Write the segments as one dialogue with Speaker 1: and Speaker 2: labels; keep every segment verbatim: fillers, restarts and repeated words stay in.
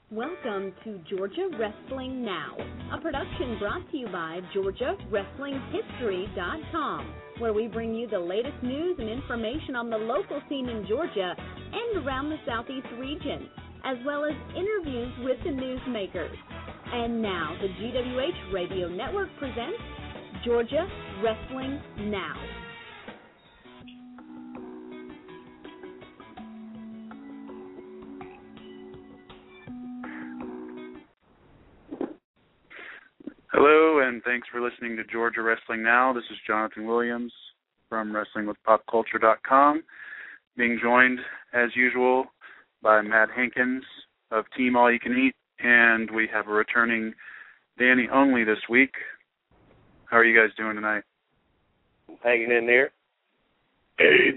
Speaker 1: Welcome to Georgia Wrestling Now, a production brought to you by Georgia Wrestling History dot com, where we bring you the latest news and information on the local scene in Georgia and around the Southeast region, as well as interviews with the newsmakers. And now, the G W H Radio Network presents Georgia Wrestling Now.
Speaker 2: Hello, and thanks for listening to Georgia Wrestling Now. This is Jonathan Williams from Wrestling With Pop Culture dot com, being joined, as usual, by Matt Hankins of Team All You Can Eat, and we have a returning Danny Only this week. How are you guys doing tonight?
Speaker 3: Hanging in there.
Speaker 2: Good.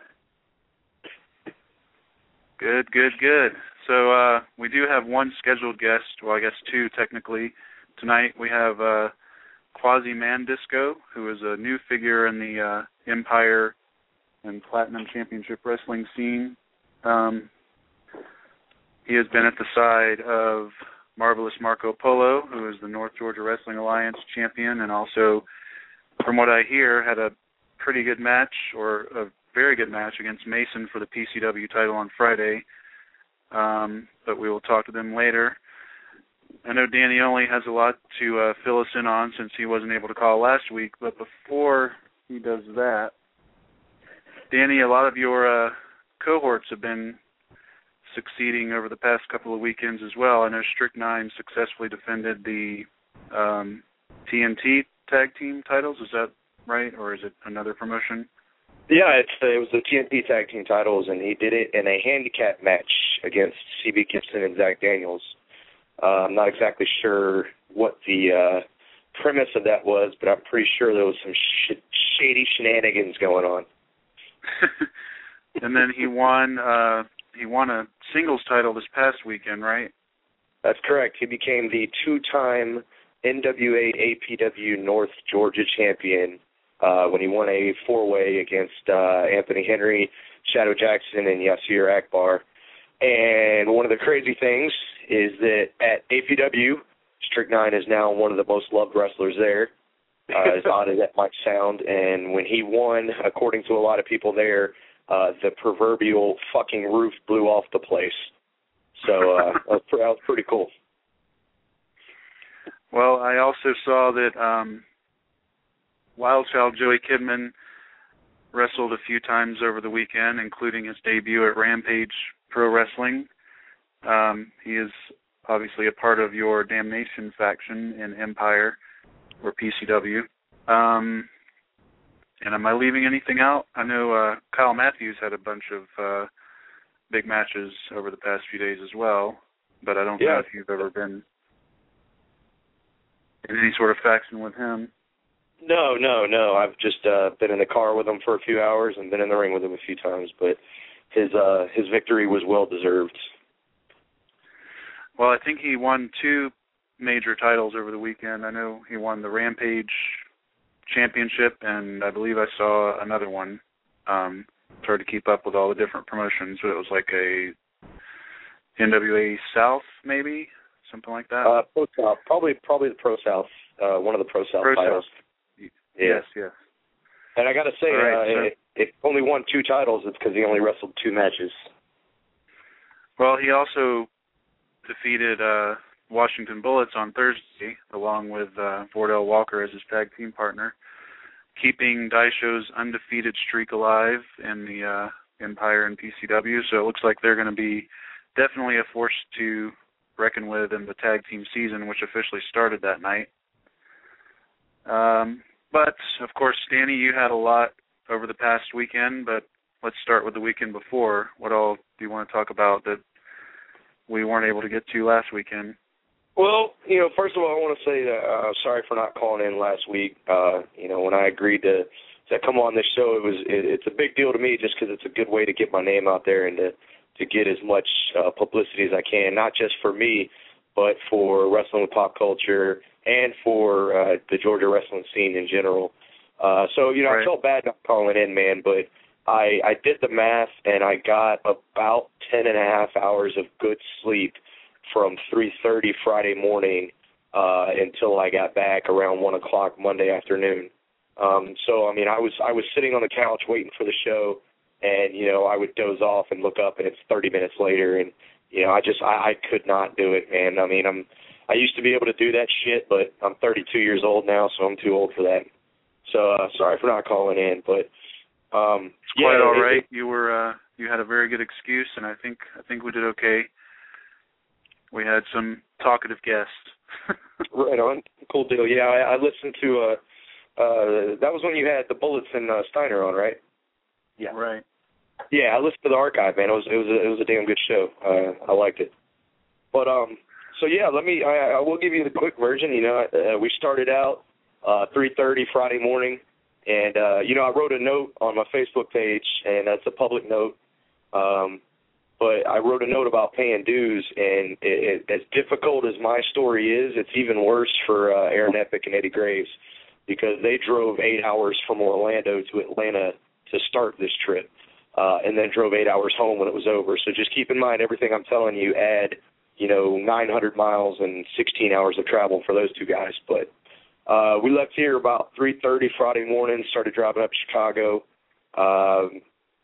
Speaker 2: Good, good, good. So uh, we do have one scheduled guest, well, I guess two technically. Tonight we have uh, Quasi-Man-Disco, who is a new figure in the uh, Empire and Platinum Championship Wrestling scene. Um, he has been at the side of Marvelous Marco Polo, who is the North Georgia Wrestling Alliance champion, and also, from what I hear, had a pretty good match, or a very good match, against Mason for the P C W title on Friday. Um, but we will talk to them later. I know Danny Only has a lot to uh, fill us in on since he wasn't able to call last week, but before he does that, Danny, a lot of your uh, cohorts have been succeeding over the past couple of weekends as well. I know Strychnine successfully defended the um, T N T tag team titles. Is that right, or is it another promotion?
Speaker 3: Yeah, it's, uh, it was the T N T tag team titles, and he did it in a handicap match against C B Gibson and Zach Daniels. Uh, I'm not exactly sure what the uh, premise of that was, but I'm pretty sure there was some sh- shady shenanigans going on.
Speaker 2: And then he won. Uh, he won a singles title this past weekend, right?
Speaker 3: That's correct. He became the two-time N W A A P W North Georgia champion uh, when he won a four-way against uh, Anthony Henry, Shadow Jackson, and Yasir Akbar. And one of the crazy things is that at A P W, Strychnine is now one of the most loved wrestlers there, uh, as odd as that might sound. And when he won, according to a lot of people there, uh, the proverbial fucking roof blew off the place. So uh, that, was, that was pretty cool.
Speaker 2: Well, I also saw that um, Wild Child Joey Kidman wrestled a few times over the weekend, including his debut at Rampage Pro Wrestling. Um, he is obviously a part of your Damnation faction in Empire, or P C W. Um, and am I leaving anything out? I know uh, Kyle Matthews had a bunch of uh, big matches over the past few days as well, but I don't
Speaker 3: yeah.
Speaker 2: know if you've ever been in any sort of faction with him.
Speaker 3: No, no, no. I've just uh, been in the car with him for a few hours and been in the ring with him a few times, but his uh, his victory was well-deserved.
Speaker 2: Well, I think he won two major titles over the weekend. I know he won the Rampage Championship, and I believe I saw another one. Um, tried to keep up with all the different promotions, but it was like a N W A South, maybe? Something like that?
Speaker 3: Uh, Pro South. Probably, probably the Pro South, uh, one of the Pro South
Speaker 2: Pro
Speaker 3: titles.
Speaker 2: South.
Speaker 3: Yeah.
Speaker 2: Yes, yes.
Speaker 3: And I got to say,
Speaker 2: right,
Speaker 3: uh,
Speaker 2: so,
Speaker 3: if he only won two titles, it's because he only wrestled two matches.
Speaker 2: Well, he also defeated uh, Washington Bullets on Thursday, along with uh, Vordell Walker as his tag team partner, keeping Daisho's undefeated streak alive in the uh, Empire and P C W. So it looks like they're going to be definitely a force to reckon with in the tag team season, which officially started that night. Um, but, of course, Danny, you had a lot over the past weekend, but let's start with the weekend before. What all do you want to talk about that we weren't able to get to last weekend?
Speaker 3: Well, you know, first of all, I want to say that uh, sorry for not calling in last week. Uh, you know, when I agreed to, to come on this show, it was it, it's a big deal to me just because it's a good way to get my name out there and to, to get as much uh, publicity as I can, not just for me, but for Wrestling with Pop Culture and for uh, the Georgia wrestling scene in general. Uh, so, you know, right. I felt bad not calling in, man, but I, I did the math, and I got about ten and a half hours of good sleep from three thirty Friday morning uh, until I got back around one o'clock Monday afternoon. Um, so, I mean, I was I was sitting on the couch waiting for the show, and, you know, I would doze off and look up, and it's thirty minutes later, and, you know, I just, I, I could not do it, man. I mean, I'm, I used to be able to do that shit, but I'm thirty-two years old now, so I'm too old for that. So, uh, sorry for not calling in, but, um,
Speaker 2: it's quite
Speaker 3: yeah,
Speaker 2: all
Speaker 3: it,
Speaker 2: right.
Speaker 3: it,
Speaker 2: you were, uh, you had a very good excuse, and I think, I think we did okay. We had some talkative guests.
Speaker 3: Right on. Cool deal. Yeah, I, I listened to, uh, uh, that was when you had the Bullets and uh, Steiner on, right?
Speaker 2: Yeah. Right.
Speaker 3: Yeah, I listened to the archive, man. It was it was a, it was a damn good show. Uh, I liked it. But um, so yeah, let me. I, I will give you the quick version. You know, uh, we started out uh, three thirty Friday morning, and uh, you know, I wrote a note on my Facebook page, and that's a public note. Um, but I wrote a note about paying dues, and it, it, as difficult as my story is, it's even worse for uh, Aaron Epic and Eddie Graves, because they drove eight hours from Orlando to Atlanta to start this trip, uh, and then drove eight hours home when it was over. So just keep in mind, everything I'm telling you, add, you know, nine hundred miles and sixteen hours of travel for those two guys. But uh, we left here about three thirty Friday morning, started driving up to Chicago. Um,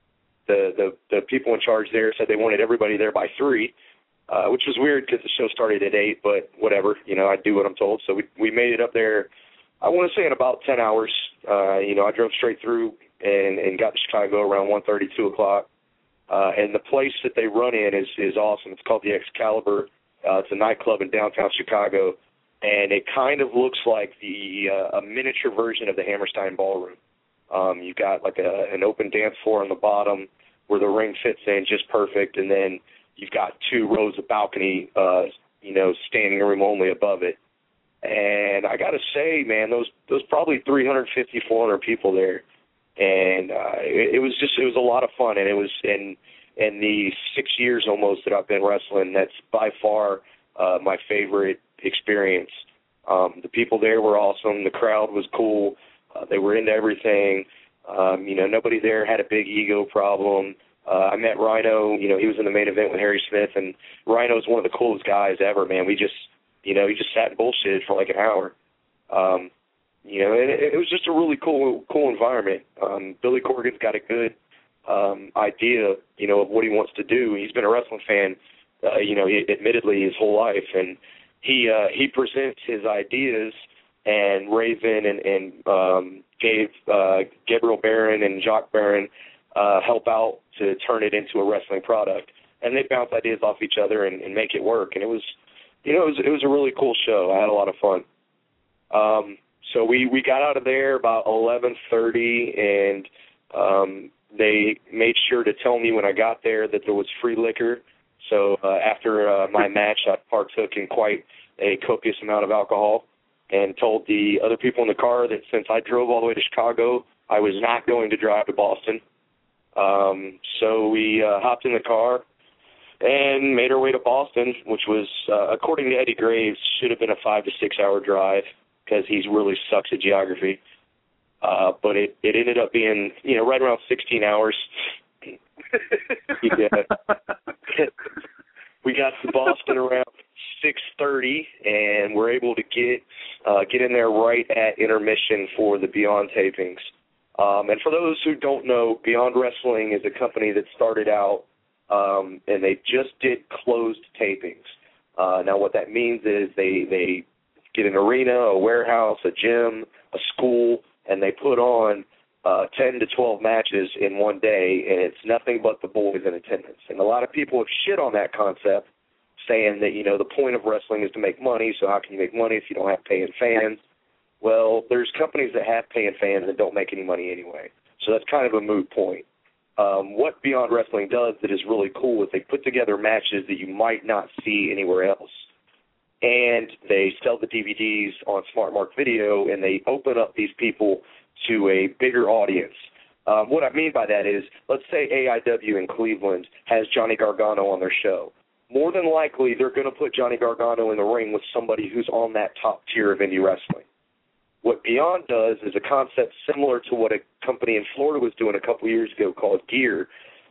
Speaker 3: the, the, the people in charge there said they wanted everybody there by three, uh, which was weird because the show started at eight, but whatever, you know, I do what I'm told. So we, we made it up there, I want to say in about ten hours. Uh, you know, I drove straight through and, and got to Chicago around one thirty, two o'clock. Uh, and the place that they run in is, is awesome. It's called the Excalibur. Uh, it's a nightclub in downtown Chicago. And it kind of looks like the uh, a miniature version of the Hammerstein Ballroom. Um, you've got like a, an open dance floor on the bottom where the ring fits in just perfect. And then you've got two rows of balcony, uh, you know, standing room only above it. And I got to say, man, those those probably three fifty, four hundred people there, and uh, it, it was just it was a lot of fun. And it was in in the six years almost that I've been wrestling, that's by far uh, my favorite experience. Um, the people there were awesome. The crowd was cool. Uh, they were into everything. Um, you know, nobody there had a big ego problem. Uh, I met Rhino. You know, he was in the main event with Harry Smith, and Rhino's one of the coolest guys ever, man. We just You know, he just sat and bullshitted for like an hour. Um, you know, and it, it was just a really cool, cool environment. Um, Billy Corgan's got a good um, idea, you know, of what he wants to do. He's been a wrestling fan, uh, you know, he, admittedly his whole life, and he uh, he presents his ideas, and Raven and, and um, Gabe, uh, Gabriel Barron and Jacques Barron uh, help out to turn it into a wrestling product, and they bounce ideas off each other and, and make it work. And it was. You know, it was, it was a really cool show. I had a lot of fun. Um, so we, we got out of there about eleven thirty, and um, they made sure to tell me when I got there that there was free liquor. So uh, after uh, my match, I partook in quite a copious amount of alcohol and told the other people in the car that since I drove all the way to Chicago, I was not going to drive to Boston. Um, so we uh, hopped in the car and made our way to Boston, which was, uh, according to Eddie Graves, should have been a five to six hour drive because he really sucks at geography. Uh, but it, it ended up being, you know, right around sixteen hours. yeah. We got to Boston around six thirty, and we're able to get uh, get in there right at intermission for the Beyond tapings. Um, and for those who don't know, Beyond Wrestling is a company that started out Um, and they just did closed tapings. Uh, now, what that means is they, they get an arena, a warehouse, a gym, a school, and they put on uh, ten to twelve matches in one day, and it's nothing but the boys in attendance. And a lot of people have shit on that concept, saying that, you know, the point of wrestling is to make money, so how can you make money if you don't have paying fans? Well, there's companies that have paying fans that don't make any money anyway, so that's kind of a moot point. Um, what Beyond Wrestling does that is really cool is they put together matches that you might not see anywhere else. And they sell the D V Ds on Smart Mark Video, and they open up these people to a bigger audience. Um, what I mean by that is, let's say A I W in Cleveland has Johnny Gargano on their show. More than likely, they're going to put Johnny Gargano in the ring with somebody who's on that top tier of indie wrestling. What Beyond does is a concept similar to what a company in Florida was doing a couple years ago called Gear.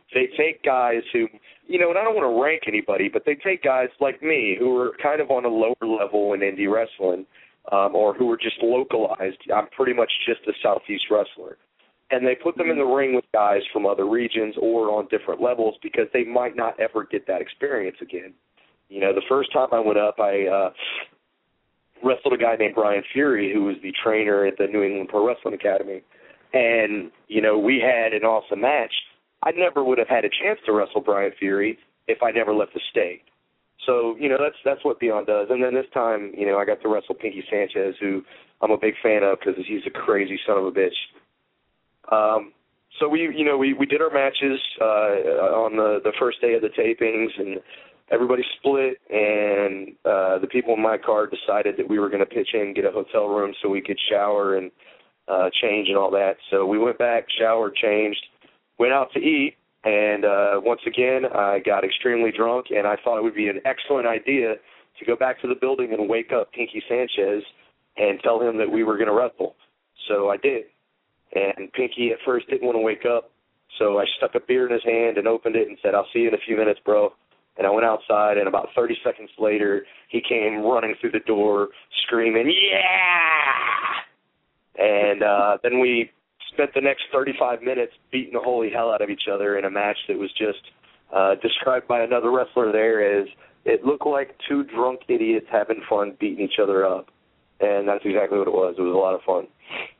Speaker 3: they take guys who, you know, and I don't want to rank anybody, but they take guys like me who are kind of on a lower level in indie wrestling, um, or who are just localized. I'm pretty much just a Southeast wrestler. And they put them in the ring with guys from other regions or on different levels because they might not ever get that experience again. You know, the first time I went up, I uh, wrestled a guy named Brian Fury, who was the trainer at the New England Pro Wrestling Academy. And, you know, we had an awesome match. I never would have had a chance to wrestle Brian Fury if I never left the state. So, you know, that's that's what Beyond does. And then this time, you know, I got to wrestle Pinky Sanchez, who I'm a big fan of because he's a crazy son of a bitch. Um, so we, you know, we, we did our matches uh, on the, the first day of the tapings, and everybody split, and uh, the people in my card decided that we were going to pitch in, get a hotel room so we could shower and uh, change and all that. So we went back, showered, changed, went out to eat, and uh, once again, I got extremely drunk, and I thought it would be an excellent idea to go back to the building and wake up Pinky Sanchez and tell him that we were going to wrestle. So I did. And Pinky at first didn't want to wake up, so I stuck a beer in his hand and opened it and said, "I'll see you in a few minutes, bro." And I went outside, and about thirty seconds later, he came running through the door screaming, "Yeah!" And uh, then we spent the next thirty-five minutes beating the holy hell out of each other in a match that was just uh, described by another wrestler there as it looked like two drunk idiots having fun beating each other up. And that's exactly what it was. It was a lot of fun.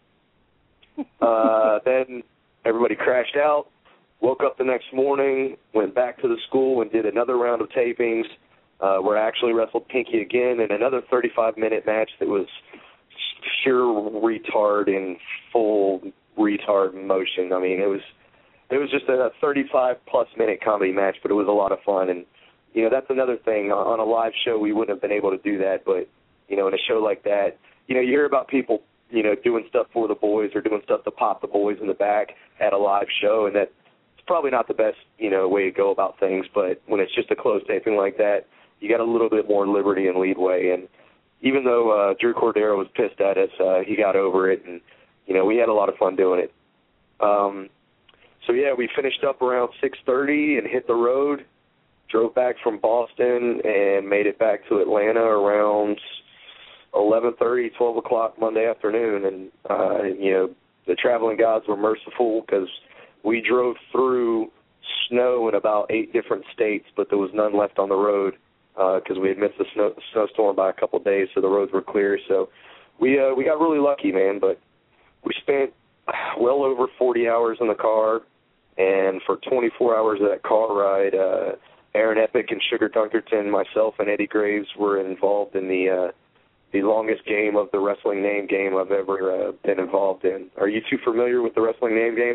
Speaker 3: Uh, then everybody crashed out, woke up the next morning, went back to the school and did another round of tapings uh, where I actually wrestled Pinky again in another thirty-five minute match that was pure retard in full retard motion. I mean, it was it was just a thirty-five plus minute comedy match, but it was a lot of fun. And, you know, that's another thing. On a live show, we wouldn't have been able to do that, but, you know, in a show like that, you know, you hear about people, you know, doing stuff for the boys or doing stuff to pop the boys in the back at a live show, and that's probably not the best, you know, way to go about things, but when it's just a closed taping like that, you got a little bit more liberty and leadway, and even though uh, Drew Cordero was pissed at us, uh, he got over it, and, you know, we had a lot of fun doing it. Um, so, yeah, we finished up around six thirty and hit the road, drove back from Boston, and made it back to Atlanta around eleven thirty, twelve o'clock Monday afternoon, and, uh, you know, the traveling gods were merciful because we drove through snow in about eight different states, but there was none left on the road because uh, we had missed the snow, snowstorm by a couple of days, so the roads were clear. So we uh, we got really lucky, man, but we spent well over forty hours in the car, and for twenty-four hours of that car ride, uh, Aaron Epic and Sugar Dunkerton, myself, and Eddie Graves were involved in the uh, the longest game of the wrestling name game I've ever uh, been involved in. Are you two familiar with the wrestling name game?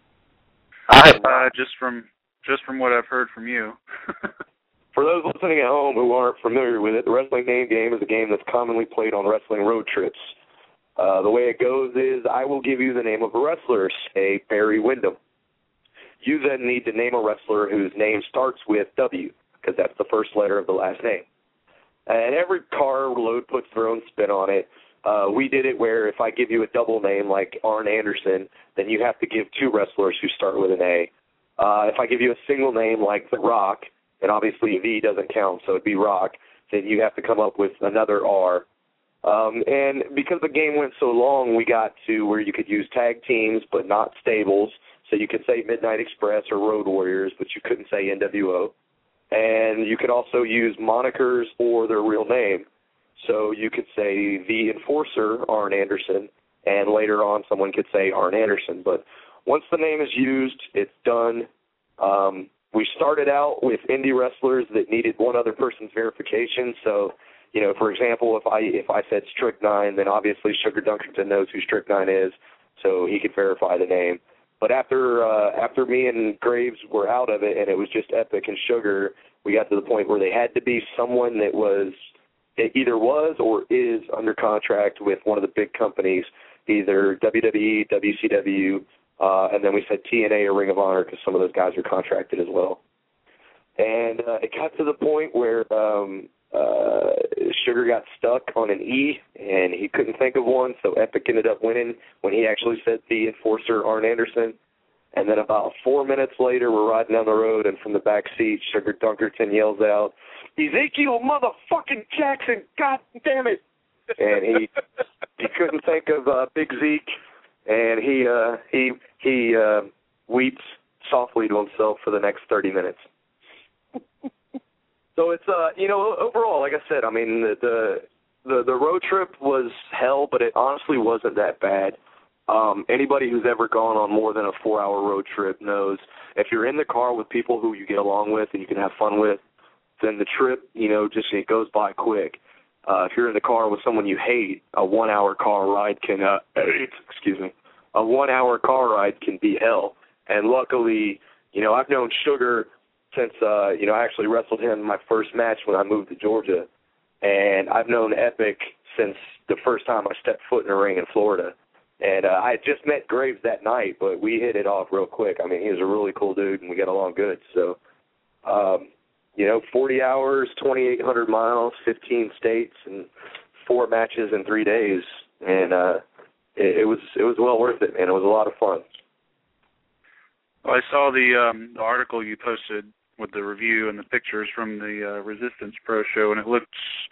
Speaker 2: Uh, just from just from what I've heard from you.
Speaker 3: For those listening at home who aren't familiar with it, the wrestling name game is a game that's commonly played on wrestling road trips. Uh, the way it goes is I will give you the name of a wrestler, say Barry Windham. You then need to name a wrestler whose name starts with W, because that's the first letter of the last name. And every car load puts their own spin on it. Uh, we did it where if I give you a double name like Arn Anderson, then you have to give two wrestlers who start with an A. Uh, if I give you a single name like The Rock, and obviously V doesn't count, so it'd be Rock, then you have to come up with another R. Um, and because the game went so long, we got to where you could use tag teams but not stables. So you could say Midnight Express or Road Warriors, but you couldn't say N W O. And you could also use monikers or their real name. So you could say The Enforcer, Arn Anderson, and later on someone could say Arn Anderson. But once the name is used, it's done. Um, we started out with indie wrestlers that needed one other person's verification. So, you know, for example, if I if I said Strychnine, then obviously Sugar Dunkerton knows who Strychnine is, so he could verify the name. But after uh, after me and Graves were out of it and it was just Epic and Sugar, we got to the point where they had to be someone that was it either was or is under contract with one of the big companies, either W W E, W C W, uh, and then we said T N A or Ring of Honor because some of those guys are contracted as well. And uh, it got to the point where um, uh, Sugar got stuck on an E, and he couldn't think of one, so Epic ended up winning when he actually said The Enforcer, Arn Anderson. And then about four minutes later, we're riding down the road, and from the back seat, Sugar Dunkerton yells out, "Ezekiel motherfucking Jackson, God damn it!" And he he couldn't think of uh, Big Zeke, and he uh, he he uh, weeps softly to himself for the next thirty minutes. So it's uh you know overall, like I said, I mean the the the, the road trip was hell, but it honestly wasn't that bad. Um, anybody who's ever gone on more than a four-hour road trip knows if you're in the car with people who you get along with and you can have fun with, then the trip, you know, just it goes by quick. Uh, if you're in the car with someone you hate, a one-hour car ride can, uh, excuse me, a one-hour car ride can be hell. And luckily, you know, I've known Sugar since, uh, you know, I actually wrestled him in my first match when I moved to Georgia, and I've known Epic since the first time I stepped foot in a ring in Florida. And uh, I had just met Graves that night, but we hit it off real quick. I mean, he was a really cool dude, and we got along good. So, um, you know, forty hours, twenty-eight hundred miles, fifteen states, and four matches in three days. And uh, it, it was it was well worth it, man. It was a lot of fun.
Speaker 2: Well, I saw the, um, the article you posted with the review and the pictures from the uh, Resistance Pro show, and it looks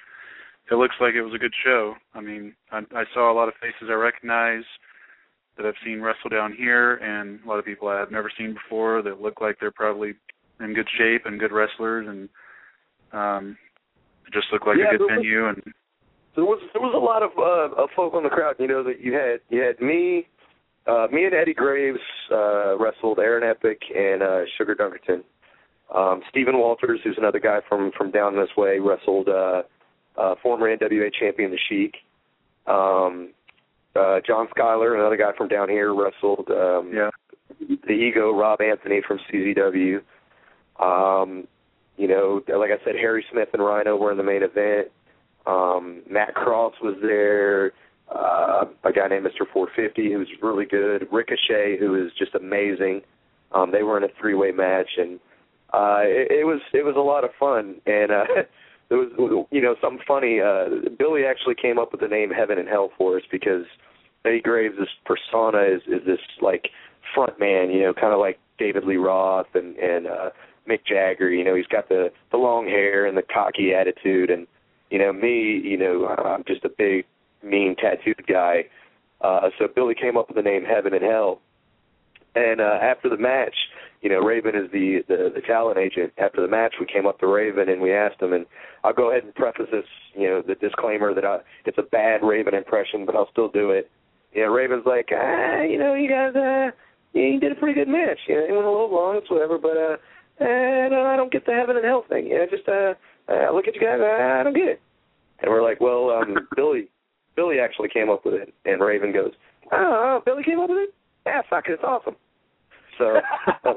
Speaker 2: it looks like it was a good show. I mean, I, I saw a lot of faces I recognize that I've seen wrestle down here, and a lot of people I've never seen before that look like they're probably in good shape and good wrestlers, and um, it just looked like
Speaker 3: yeah,
Speaker 2: a good
Speaker 3: there
Speaker 2: venue.
Speaker 3: Was,
Speaker 2: and
Speaker 3: there was there was a lot of, uh, of folk on the crowd. You know that you had you had me, uh, me and Eddie Graves uh, wrestled, Aaron Epic and uh, Sugar Dunkerton. Um, Stephen Walters, who's another guy from from down this way, wrestled. Uh, Uh, former N W A champion, The Sheik. Um, uh, John Schuyler, another guy from down here, wrestled um,
Speaker 2: yeah.
Speaker 3: the Ego, Rob Anthony from C Z W. Um, you know, like I said, Harry Smith and Rhino were in the main event. Um, Matt Cross was there. Uh, a guy named Mister four fifty who was really good. Ricochet, who is just amazing. Um, they were in a three-way match, and uh, it, it was it was a lot of fun. And uh, There was, you know, something funny. Uh, Billy actually came up with the name Heaven and Hell for us because Eddie Graves' persona is, is this, like, front man, you know, kind of like David Lee Roth and, and uh, Mick Jagger. You know, he's got the, the long hair and the cocky attitude. And, you know, me, you know, I'm just a big, mean, tattooed guy. Uh, so Billy came up with the name Heaven and Hell. And uh, after the match, you know, Raven is the, the, the talent agent. After the match, we came up to Raven and we asked him, and I'll go ahead and preface this, you know, the disclaimer that I, it's a bad Raven impression, but I'll still do it. You know, Raven's like, ah, you know, you guys, uh, you did a pretty good match. You know, it went a little long, it's whatever, but uh, uh, I don't get the heaven and hell thing. You know, just uh, uh, look at you guys, uh, I don't get it. And we're like, well, um, Billy, Billy actually came up with it. And Raven goes, oh, oh Billy came up with it? Yeah, fuck it, it's awesome. So that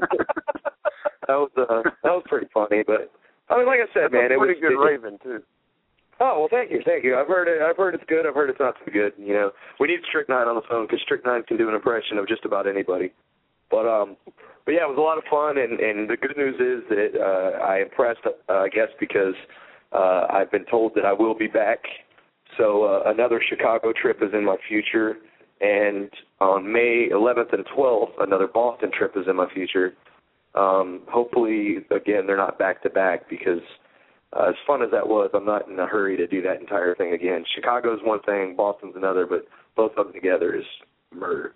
Speaker 3: was uh, that was pretty funny, but I mean, like I said,
Speaker 4: That's
Speaker 3: man,
Speaker 4: a
Speaker 3: it was
Speaker 4: pretty good
Speaker 3: it,
Speaker 4: Raven too.
Speaker 3: Oh well, thank you, thank you. I've heard it. I've heard it's good. I've heard it's not so good. You know, we need Strychnine on the phone because Strychnine can do an impression of just about anybody. But um, but yeah, it was a lot of fun, and, and the good news is that uh, I impressed, uh, I guess, because uh, I've been told that I will be back. So uh, another Chicago trip is in my future. And on May eleventh and twelfth, another Boston trip is in my future. Um, hopefully, again, they're not back-to-back because uh, as fun as that was, I'm not in a hurry to do that entire thing again. Chicago's one thing, Boston's another, but both of them together is murder.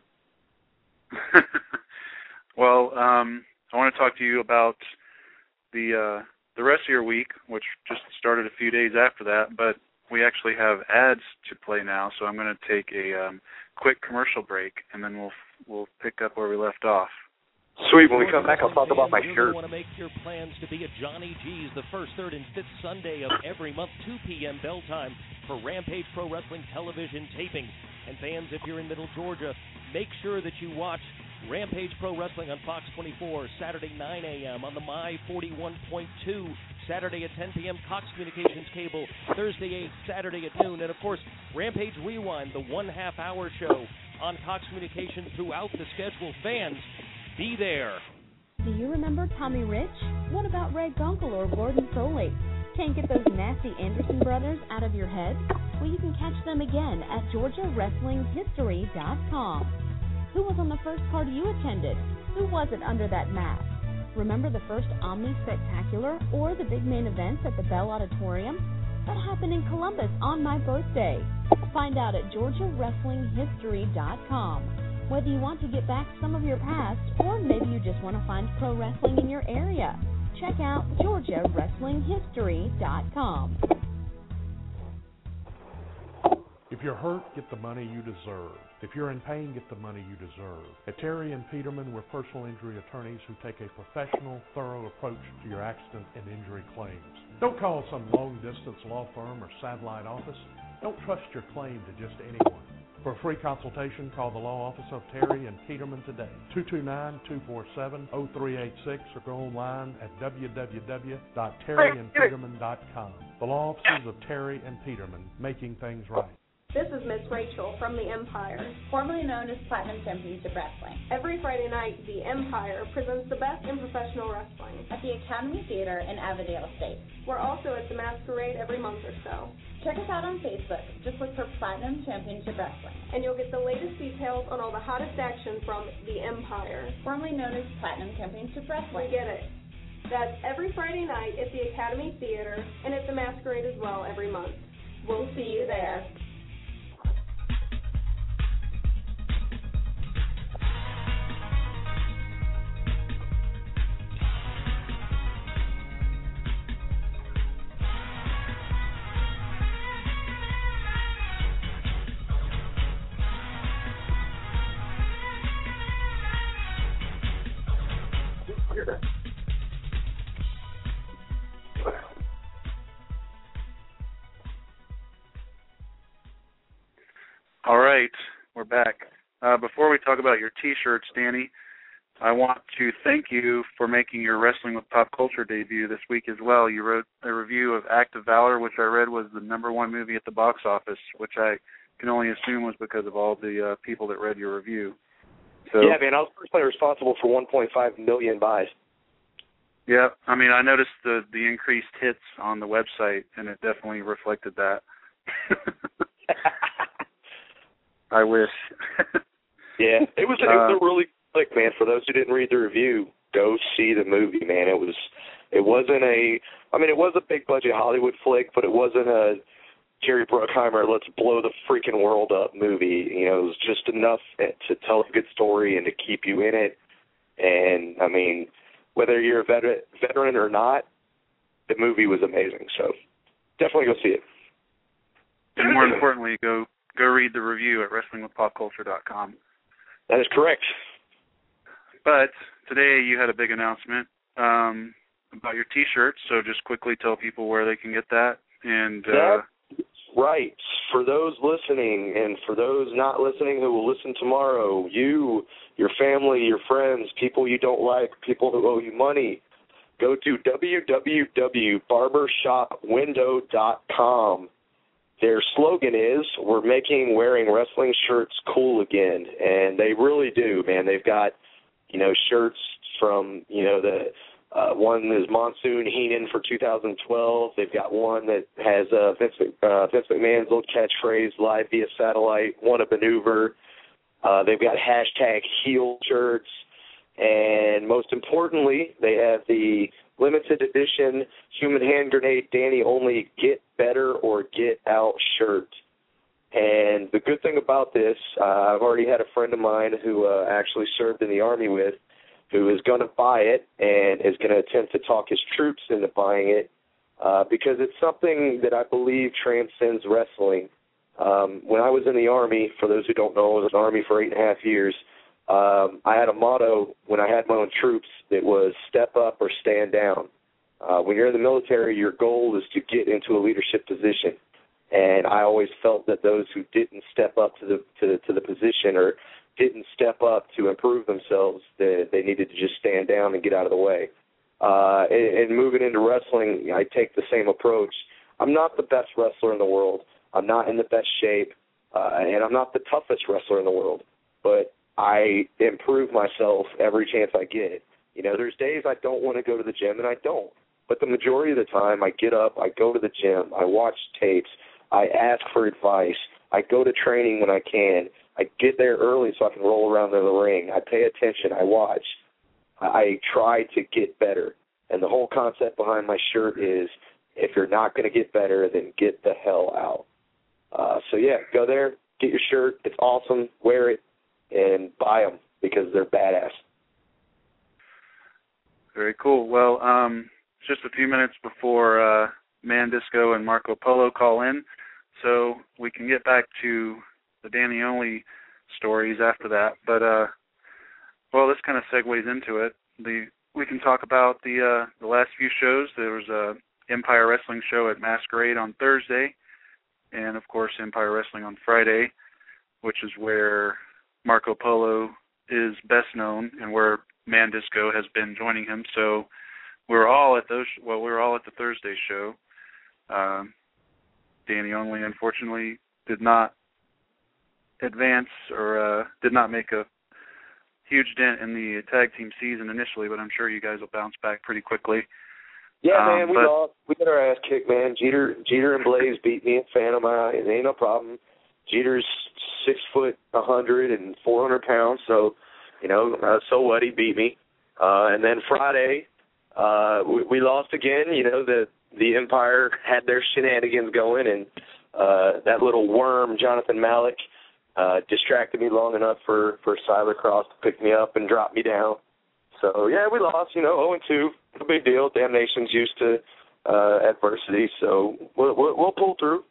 Speaker 2: Well, um, I want to talk to you about the uh, the rest of your week, which just started a few days after that, but we actually have ads to play now, so I'm going to take a um, quick commercial break, and then we'll we'll pick up where we left off.
Speaker 3: Sweet. When we come back, I'll talk about my shirt.
Speaker 5: You want to make your plans to be at Johnny G's the first, third, and fifth Sunday of every month, two p.m. bell time for Rampage Pro Wrestling television taping. And fans, if you're in Middle Georgia, make sure that you watch Rampage Pro Wrestling on Fox twenty-four, Saturday nine a.m. on the My forty-one point two, Saturday at ten p.m. Cox Communications Cable, Thursday eight, Saturday at noon, and of course, Rampage Rewind, the one half-hour show on Cox Communications throughout the schedule. Fans, be there.
Speaker 1: Do you remember Tommy Rich? What about Ray Gunkel or Gordon Solie? Can't get those nasty Anderson brothers out of your head? Well, you can catch them again at Georgia Wrestling History dot com. Who was on the first card you attended? Who was it under that mask? Remember the first Omni Spectacular or the big main events at the Bell Auditorium? That happened in Columbus on my birthday. Find out at Georgia Wrestling History dot com. Whether you want to get back some of your past or maybe you just want to find pro wrestling in your area, check out Georgia Wrestling History dot com.
Speaker 4: If you're hurt, get the money you deserve. If you're in pain, get the money you deserve. At Terry and Peterman, we're personal injury attorneys who take a professional, thorough approach to your accident and injury claims. Don't call some long-distance law firm or satellite office. Don't trust your claim to just anyone. For a free consultation, call the law office of Terry and Peterman today, two two nine, two four seven, zero three eight six, or go online at w w w dot terry and peterman dot com. The law offices of Terry and Peterman, making things right.
Speaker 6: This is Miss Rachel from The Empire,
Speaker 7: formerly known as Platinum Championship Wrestling.
Speaker 6: Every Friday night, The Empire presents the best in professional wrestling
Speaker 7: at the Academy Theater in Avondale State.
Speaker 6: We're also at the Masquerade every month or so.
Speaker 7: Check us out on Facebook. Just look for Platinum Championship Wrestling.
Speaker 6: And you'll get the latest details on all the hottest action from The Empire,
Speaker 7: formerly known as Platinum Championship Wrestling.
Speaker 6: We get it. That's every Friday night at the Academy Theater and at the Masquerade as well every month. We'll see you there.
Speaker 2: All right, we're back. Uh, before we talk about your T-shirts, Danny, I want to thank you for making your Wrestling with Pop Culture debut this week as well. You wrote a review of Act of Valor, which I read was the number one movie at the box office, which I can only assume was because of all the uh, people that read your review. So,
Speaker 3: yeah, man, I was personally responsible for one point five million buys.
Speaker 2: Yeah, I mean, I noticed the, the increased hits on the website, and it definitely reflected that. I wish.
Speaker 3: Yeah, it was, it was a really click, man. For those who didn't read the review, go see the movie, man. It was, it wasn't a, I mean, it was a big budget Hollywood flick, but it wasn't a Jerry Bruckheimer, let's blow the freaking world up movie. You know, it was just enough to tell a good story and to keep you in it. And I mean, whether you're a veteran, veteran or not, the movie was amazing. So definitely go see it.
Speaker 2: And more importantly, go. Go read the review at wrestling with pop culture dot com.
Speaker 3: That is correct.
Speaker 2: But today you had a big announcement um, about your T-shirts, so just quickly tell people where they can get that. And uh,
Speaker 3: That's right. For those listening and for those not listening who will listen tomorrow, you, your family, your friends, people you don't like, people who owe you money, go to w w w dot barbershop window dot com. Their slogan is, we're making wearing wrestling shirts cool again, and they really do, man. They've got, you know, shirts from, you know, the uh, one is Monsoon Heenan for two thousand twelve. They've got one that has uh, Vince, uh, Vince McMahon's old catchphrase, live via satellite, What a Maneuver. Uh, they've got hashtag heel shirts, and most importantly, they have the limited edition Human Hand Grenade Danny only Get Better or Get Out shirt. And the good thing about this, uh, I've already had a friend of mine who uh, actually served in the Army with, who is going to buy it and is going to attempt to talk his troops into buying it uh, because it's something that I believe transcends wrestling. Um, when I was in the Army, for those who don't know, I was in the Army for eight and a half years. Um, I had a motto when I had my own troops that was step up or stand down. Uh, when you're in the military, your goal is to get into a leadership position. And I always felt that those who didn't step up to the to the, to the position or didn't step up to improve themselves, that they needed to just stand down and get out of the way. Uh, and, and moving into wrestling, I take the same approach. I'm not the best wrestler in the world. I'm not in the best shape. Uh, and I'm not the toughest wrestler in the world. But I improve myself every chance I get. You know, there's days I don't want to go to the gym, and I don't. But the majority of the time, I get up, I go to the gym, I watch tapes, I ask for advice, I go to training when I can. I get there early so I can roll around in the ring. I pay attention. I watch. I try to get better. And the whole concept behind my shirt is, if you're not going to get better, then get the hell out. Uh, so, yeah, go there, get your shirt. It's awesome. Wear it, and buy them because they're badass.
Speaker 2: Very cool. Well, um, just a few minutes before uh, Man Disco and Marco Polo call in, so we can get back to the Danny Only stories after that. But, uh, well, this kind of segues into it. The We can talk about the uh, the last few shows. There was a Empire Wrestling show at Masquerade on Thursday, and, of course, Empire Wrestling on Friday, which is where Marco Polo is best known and where Man Disco has been joining him. So we were all at those. Well, we were all at the Thursday show. Um, Danny Only, unfortunately, did not advance or uh, did not make a huge dent in the tag team season initially, but I'm sure you guys will bounce back pretty quickly.
Speaker 3: Yeah,
Speaker 2: um,
Speaker 3: man, we
Speaker 2: but,
Speaker 3: lost. We got our ass kicked, man. Jeter, Jeter and Blaze beat me at Phantom. Uh, it ain't no problem. Jeter's six foot, a hundred and four hundred pounds. So, you know, uh, so what? He beat me. Uh, and then Friday, uh, we, we lost again. You know, the the Empire had their shenanigans going, and uh, that little worm, Jonathan Malik, uh, distracted me long enough for for Cyber Cross to pick me up and drop me down. So, yeah, we lost, you know, oh and two. No big deal. Damnation's used to uh, adversity, so we'll, we'll, we'll pull through.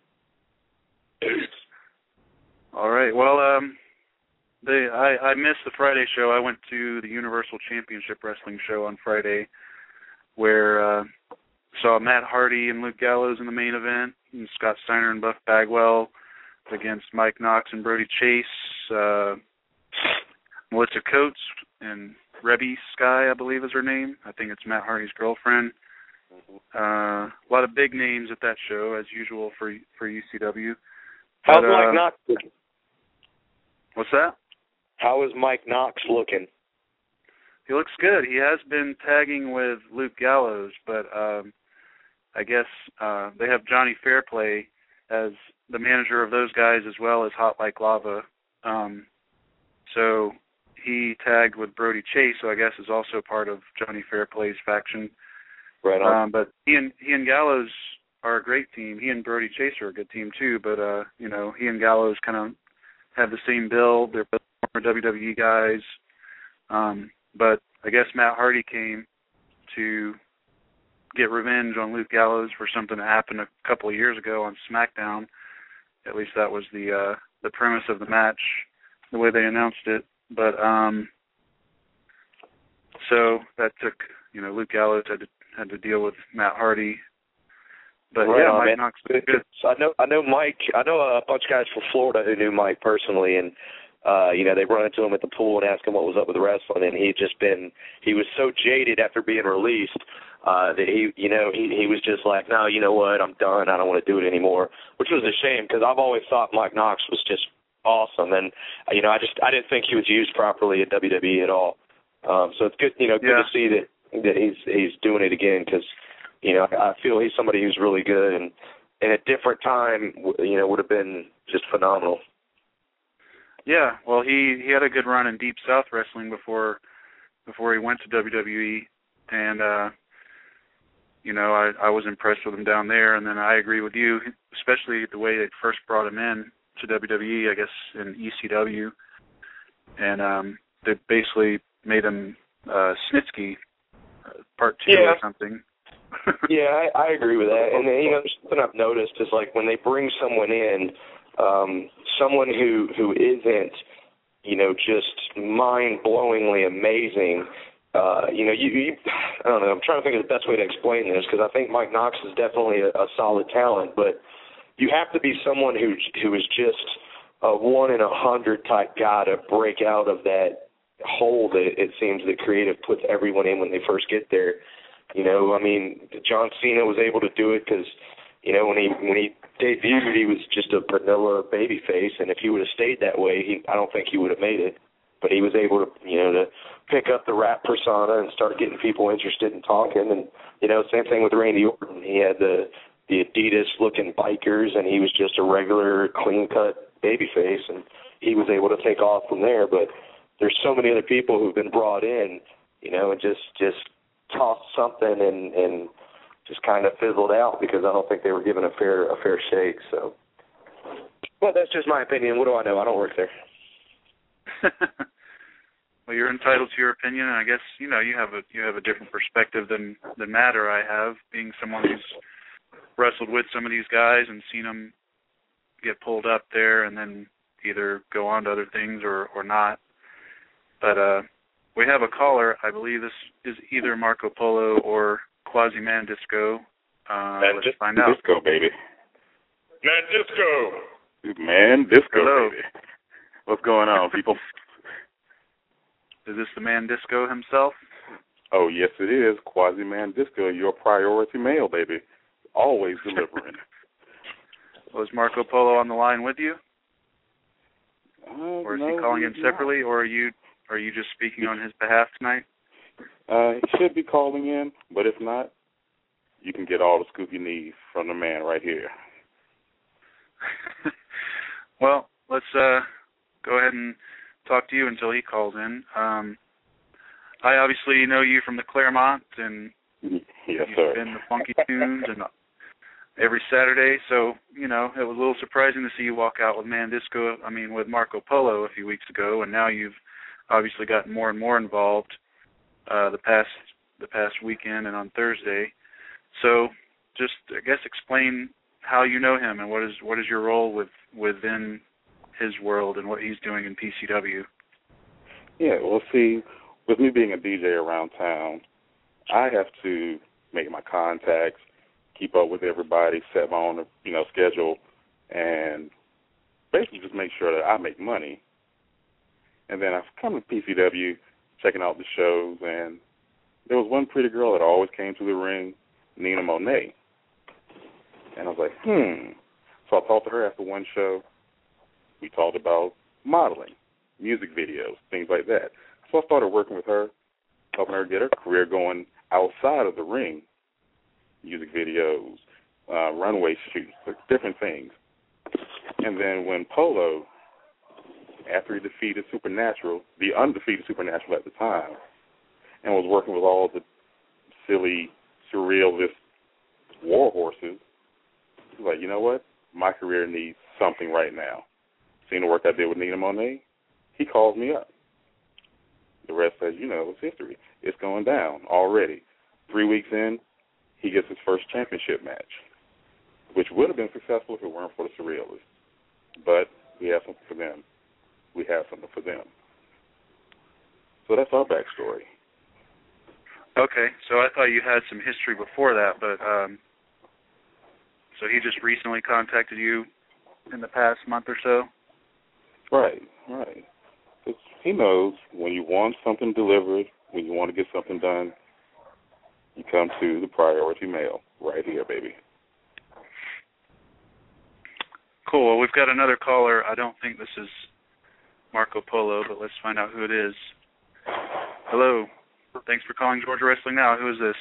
Speaker 2: All right. Well, um, they, I, I missed the Friday show. I went to the Universal Championship Wrestling show on Friday where uh, saw Matt Hardy and Luke Gallows in the main event, and Scott Steiner and Buff Bagwell against Mike Knox and Brody Chase, uh, Melissa Coates and Rebby Sky, I believe is her name. I think it's Matt Hardy's girlfriend. Uh, a lot of big names at that show, as usual for for U C W.
Speaker 3: How's
Speaker 2: but,
Speaker 3: Mike
Speaker 2: uh,
Speaker 3: Knox looking?
Speaker 2: What's that?
Speaker 3: How is Mike Knox looking?
Speaker 2: He looks good. He has been tagging with Luke Gallows, but um, I guess uh, they have Johnny Fairplay as the manager of those guys as well as Hot Like Lava. Um, so he tagged with Brody Chase, who I guess is also part of Johnny Fairplay's faction.
Speaker 3: Right on.
Speaker 2: Um, but he and he and Gallows are a great team. He and Brody Chase are a good team too. But uh, you know, he and Gallows kind of have the same build. They're both former W W E guys. Um, but I guess Matt Hardy came to get revenge on Luke Gallows for something that happened a couple of years ago on SmackDown. At least that was the uh, the premise of the match, the way they announced it. But um, so that took, you know, Luke Gallows had to had to deal with Matt Hardy. But
Speaker 3: right
Speaker 2: yeah,
Speaker 3: on,
Speaker 2: Mike
Speaker 3: man.
Speaker 2: Knox was good.
Speaker 3: So I know I know Mike. I know a bunch of guys from Florida who knew Mike personally, and uh, you know, they run into him at the pool and ask him what was up with wrestling, and he'd just been he was so jaded after being released uh, that he you know he he was just like, no, you know what, I'm done. I don't want to do it anymore, which was a shame because I've always thought Mike Knox was just awesome, and you know, I just I didn't think he was used properly at W W E at all. Um, so it's good, you know, good
Speaker 2: yeah.
Speaker 3: to see that that he's he's doing it again because you know I feel he's somebody who's really good, and in a different time, you know, would have been just phenomenal.
Speaker 2: Yeah, well, he, he had a good run in Deep South Wrestling before before he went to W W E, and uh, you know, I I was impressed with him down there, and then I agree with you, especially the way they first brought him in to W W E, I guess, in E C W, and um, they basically made him uh, Snitsky uh, Part Two
Speaker 3: yeah.
Speaker 2: or something.
Speaker 3: yeah, I, I agree with that. And you know, something I've noticed is like when they bring someone in, um, someone who who isn't, you know, just mind-blowingly amazing. Uh, you know, you, you I don't know. I'm trying to think of the best way to explain this because I think Mike Knox is definitely a, a solid talent, but you have to be someone who who is just a one in a hundred type guy to break out of that hole that it seems that creative puts everyone in when they first get there. You know, I mean, John Cena was able to do it because, you know, when he when he debuted, he was just a vanilla baby face, and if he would have stayed that way, he I don't think he would have made it. But he was able to, you know, to pick up the rap persona and start getting people interested in talking. And, you know, same thing with Randy Orton. He had the the Adidas-looking bikers, and he was just a regular, clean-cut babyface, and he was able to take off from there. But there's so many other people who've been brought in, you know, and just just tossed something and and just kind of fizzled out because I don't think they were given a fair a fair shake. So, well, that's just my opinion. What do I know? I don't work there.
Speaker 2: Well, you're entitled to your opinion, and I guess you know you have a you have a different perspective than than Matt or I have, being someone who's wrestled with some of these guys and seen them get pulled up there and then either go on to other things or or not. But uh, we have a caller. I believe this is either Marco Polo or Quasi-Man Disco. Uh, let's
Speaker 8: just
Speaker 2: find out.
Speaker 8: Disco, baby. Man Disco. Man Disco,
Speaker 2: Hello.
Speaker 8: baby. What's going on, people?
Speaker 2: Is this the Man Disco himself?
Speaker 8: Oh, yes, it is. Quasi-Man Disco, your priority male, baby. Always delivering.
Speaker 2: Was Marco Polo on the line with you?
Speaker 8: Uh,
Speaker 2: Or is
Speaker 8: no,
Speaker 2: he calling in
Speaker 8: he's
Speaker 2: separately, or are you are you just speaking on his behalf tonight?
Speaker 8: Uh, he should be calling in, but if not, you can get all the scoop you need from the man right here.
Speaker 2: Well, let's uh, go ahead and talk to you until he calls in. Um, I obviously know you from the Claremont, and
Speaker 8: Yes,
Speaker 2: you've
Speaker 8: sir.
Speaker 2: been the Funky Tunes and every Saturday, so, you know, it was a little surprising to see you walk out with Man Disco, I mean, with Marco Polo a few weeks ago, and now you've obviously gotten more and more involved uh, the past the past weekend and on Thursday. So just, I guess, explain how you know him and what is what is your role with within his world and what he's doing in P C W.
Speaker 8: Yeah, well, see, with me being a D J around town, I have to make my contacts, keep up with everybody, set my own, you know, schedule, and basically just make sure that I make money. And then I've come to P C W, checking out the shows, and there was one pretty girl that always came to the ring, Nina Monet. And I was like, hmm. So I talked to her after one show. We talked about modeling, music videos, things like that. So I started working with her, helping her get her career going outside of the ring, music videos, uh, runway shoots, different things. And then when Polo, after he defeated Supernatural, the undefeated Supernatural at the time, and was working with all the silly, surrealist war horses, he was like, you know what? My career needs something right now. Seeing the work I did with Nina Monet, he calls me up. The rest, as you know, is history. It's going down already. Three weeks in, he gets his first championship match, which would have been successful if it weren't for the Surrealists. But we have something for them. We have something for them. So that's our backstory.
Speaker 2: Okay, so I thought you had some history before that, but um, so he just recently contacted you in the past month or so?
Speaker 8: Right, right. 'Cause he knows when you want something delivered, when you want to get something done, you come to the priority mail right here, baby.
Speaker 2: Cool. Well, we've got another caller. I don't think this is Marco Polo, but let's find out who it is. Hello. Thanks for calling Georgia Wrestling Now. Who is this?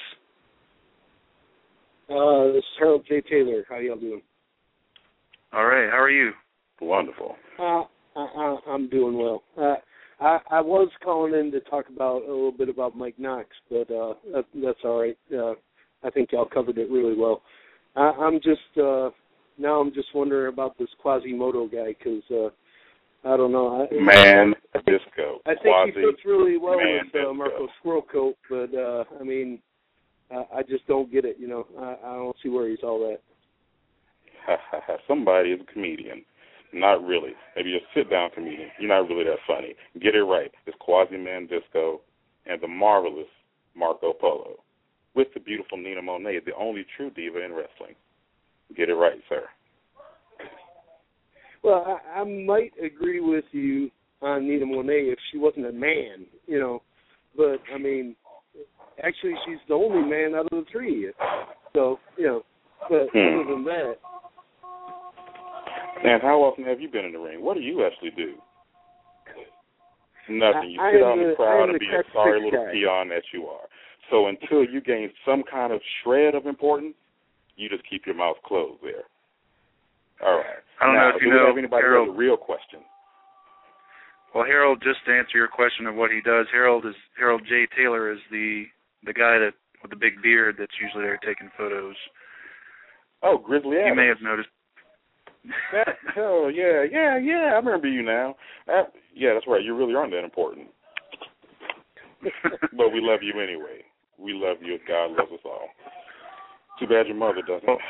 Speaker 9: Uh, this is Harold J. Taylor. How y'all doing?
Speaker 2: All right. How are you?
Speaker 8: Wonderful.
Speaker 9: Uh, I, I, I'm doing well. Uh, I, I was calling in to talk about a little bit about Mike Knox, but uh, that, that's all right. Uh, I think y'all covered it really well. I, I'm just uh, now I'm just wondering about this Quasimodo guy because uh, I don't know. I,
Speaker 8: Man Disco.
Speaker 9: I think
Speaker 8: Quasi
Speaker 9: he fits really well
Speaker 8: Man
Speaker 9: with uh,
Speaker 8: Disco.
Speaker 9: Marco Squirrelcoat, but uh, I mean, I, I just don't get it. You know, I, I don't see where he's all at.
Speaker 8: Somebody is a comedian. Not really. Maybe a sit-down comedian. You're not really that funny. Get it right. It's Quasi-Man Disco and the marvelous Marco Polo with the beautiful Nina Monet, the only true diva in wrestling. Get it right, sir.
Speaker 9: Well, I, I might agree with you on Nina Monet if she wasn't a man, you know. But, I mean, actually she's the only man out of the three. So, you know, but
Speaker 8: Hmm.
Speaker 9: other than that.
Speaker 8: And how often have you been in the ring? What do you actually do? Nothing. You
Speaker 9: I,
Speaker 8: sit
Speaker 9: I
Speaker 8: out in
Speaker 9: the,
Speaker 8: the crowd and
Speaker 9: the
Speaker 8: be a sorry little
Speaker 9: guy.
Speaker 8: peon that you are. So until you gain some kind of shred of importance, you just keep your mouth closed there. All right.
Speaker 2: I don't
Speaker 8: now,
Speaker 2: know if
Speaker 8: do
Speaker 2: you
Speaker 8: we
Speaker 2: know
Speaker 8: have anybody
Speaker 2: Harold.
Speaker 8: with a real question?
Speaker 2: Well, Harold, just to answer your question of what he does, Harold is Harold J. Taylor is the the guy that with the big beard that's usually there taking photos.
Speaker 8: Oh, Grizzly Adams.
Speaker 2: You may have noticed.
Speaker 8: That, oh, yeah, yeah, yeah, I remember you now. Uh, yeah, that's right. You really aren't that important. But we love you anyway. We love you as God loves us all. Too bad your mother doesn't.
Speaker 2: Well,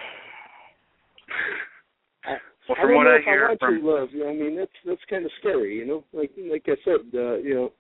Speaker 9: Well,
Speaker 2: from
Speaker 9: I don't
Speaker 2: what
Speaker 9: know
Speaker 2: I
Speaker 9: if
Speaker 2: hear
Speaker 9: I want
Speaker 2: from
Speaker 9: true love. I mean, that's that's kind of scary, you know. Like like I said, uh, you know,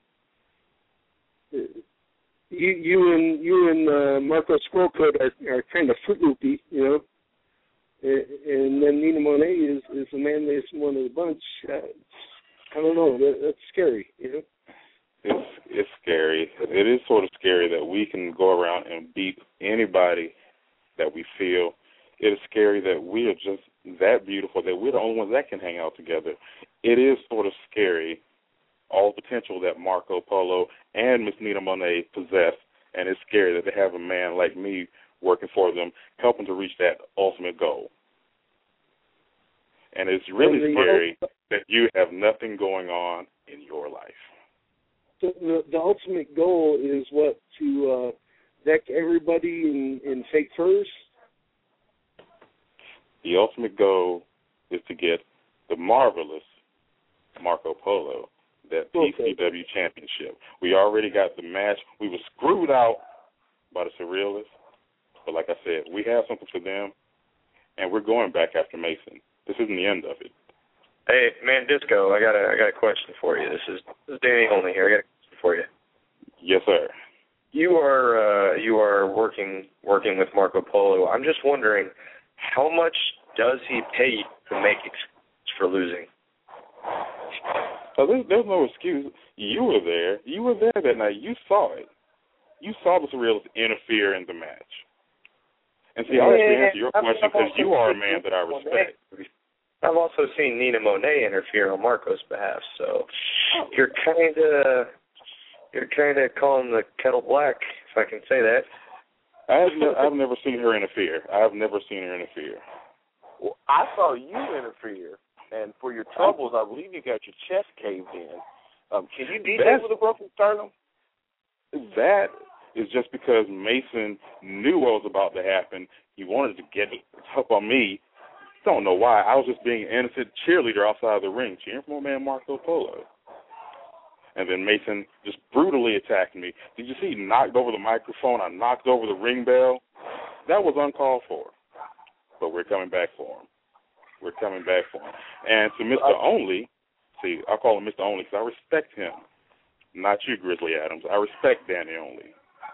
Speaker 9: you you and you and uh, Marco Squirrelcoat are, are kind of Fruit Loopy, you know. And then Nina Monet is is the manliest one of the bunch. Uh, I don't know. That, that's scary, you know.
Speaker 8: It's it's scary. It is sort of scary that we can go around and beat anybody that we feel. It is scary that we are just that beautiful, that we're the only ones that can hang out together. It is sort of scary, all the potential that Marco Polo and Miss Nina Monet possess, and it's scary that they have a man like me working for them, helping to reach that ultimate goal. And it's really scary that you have nothing going on in your life.
Speaker 9: So the, the ultimate goal is what? To uh, deck everybody in, in fake furs?
Speaker 8: The ultimate goal is to get the marvelous Marco Polo that P C W championship. We already got the match. We were screwed out by the Surrealists, but like I said, we have something for them, and we're going back after Mason. This isn't the end of it.
Speaker 3: Hey, man, Disco, I got a I got a question for you. This is this is Danny Only here. I got a question for you.
Speaker 8: Yes, sir.
Speaker 3: You are uh, you are working working with Marco Polo. I'm just wondering, how much does he pay you to make excuses for losing?
Speaker 8: So there's, there's no excuse. You were there. You were there that night. You saw it. You saw the Surrealists interfere in the match. And see, I'll actually answer your question because you are a man that I respect.
Speaker 3: I've also seen Nina Monet interfere on Marco's behalf, so you're kind of you're kind of calling the kettle black, if I can say that.
Speaker 8: I've ne- I've never seen her interfere. I've never seen her interfere.
Speaker 10: Well, I saw you interfere, and for your troubles, I believe you got your chest caved in. Um, can you D J
Speaker 8: That's,
Speaker 10: with a broken sternum?
Speaker 8: That is just because Mason knew what was about to happen. He wanted to get up on me. Don't know why. I was just being an innocent cheerleader outside the ring, cheering for my man Marco Polo. And then Mason just brutally attacked me. Did you see he knocked over the microphone? I knocked over the ring bell. That was uncalled for. But we're coming back for him. We're coming back for him. And to Mister Only, see, I call him Mister Only because I respect him. Not you, Grizzly Adams. I respect Danny Only.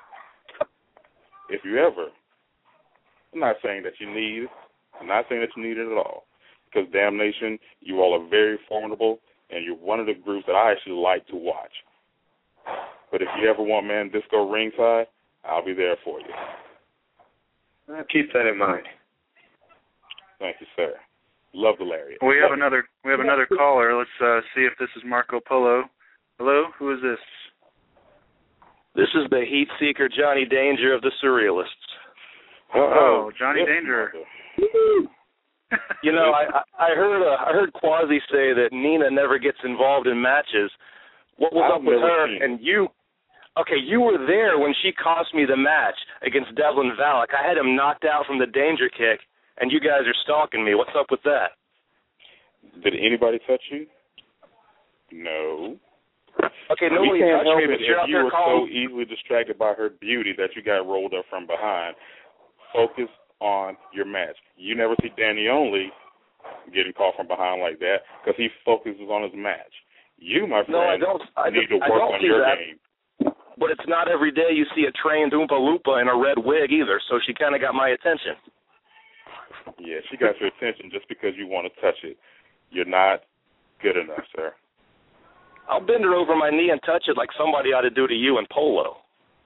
Speaker 8: If you ever, I'm not saying that you need it. I'm not saying that you need it at all. Because Damnation, you all are very formidable, and you're one of the groups that I actually like to watch. But if you ever want Man Disco ringside, I'll be there for you.
Speaker 3: I'll keep that in mind.
Speaker 8: Thank you, sir. Love the lariat.
Speaker 2: We have
Speaker 8: Love
Speaker 2: another we have another caller. Let's uh, see if this is Marco Polo. Hello, who is this?
Speaker 10: This is the heat seeker Johnny Danger of the Surrealists.
Speaker 2: Oh, Johnny Danger.
Speaker 10: You know, I I heard uh, I heard Quasi say that Nina never gets involved in matches. What was
Speaker 8: I've
Speaker 10: up with her?
Speaker 8: seen.
Speaker 10: And you, okay, you were there when she cost me the match against Devlin Valak. I had him knocked out from the danger kick, and you guys are stalking me. What's up with that?
Speaker 8: Did anybody touch you? No.
Speaker 10: Okay,
Speaker 8: We
Speaker 10: nobody
Speaker 8: can't
Speaker 10: touched
Speaker 8: help
Speaker 10: me,
Speaker 8: it
Speaker 10: but you're
Speaker 8: if
Speaker 10: out
Speaker 8: you
Speaker 10: there
Speaker 8: were
Speaker 10: calling.
Speaker 8: so easily distracted by her beauty that you got rolled up from behind. Focus on your match. You never see Danny Only getting caught from behind like that because he focuses on his match. You, my friend,
Speaker 10: No, I don't. I
Speaker 8: need
Speaker 10: just,
Speaker 8: to
Speaker 10: I
Speaker 8: work
Speaker 10: don't
Speaker 8: on
Speaker 10: see
Speaker 8: your
Speaker 10: that.
Speaker 8: game.
Speaker 10: But it's not every day you see a trained Oompa Loompa in a red wig either, so she kind of got my attention.
Speaker 8: Yeah, she got your attention just because you want to touch it. You're not good enough, sir.
Speaker 10: I'll bend her over my knee and touch it like somebody ought to do to you in polo.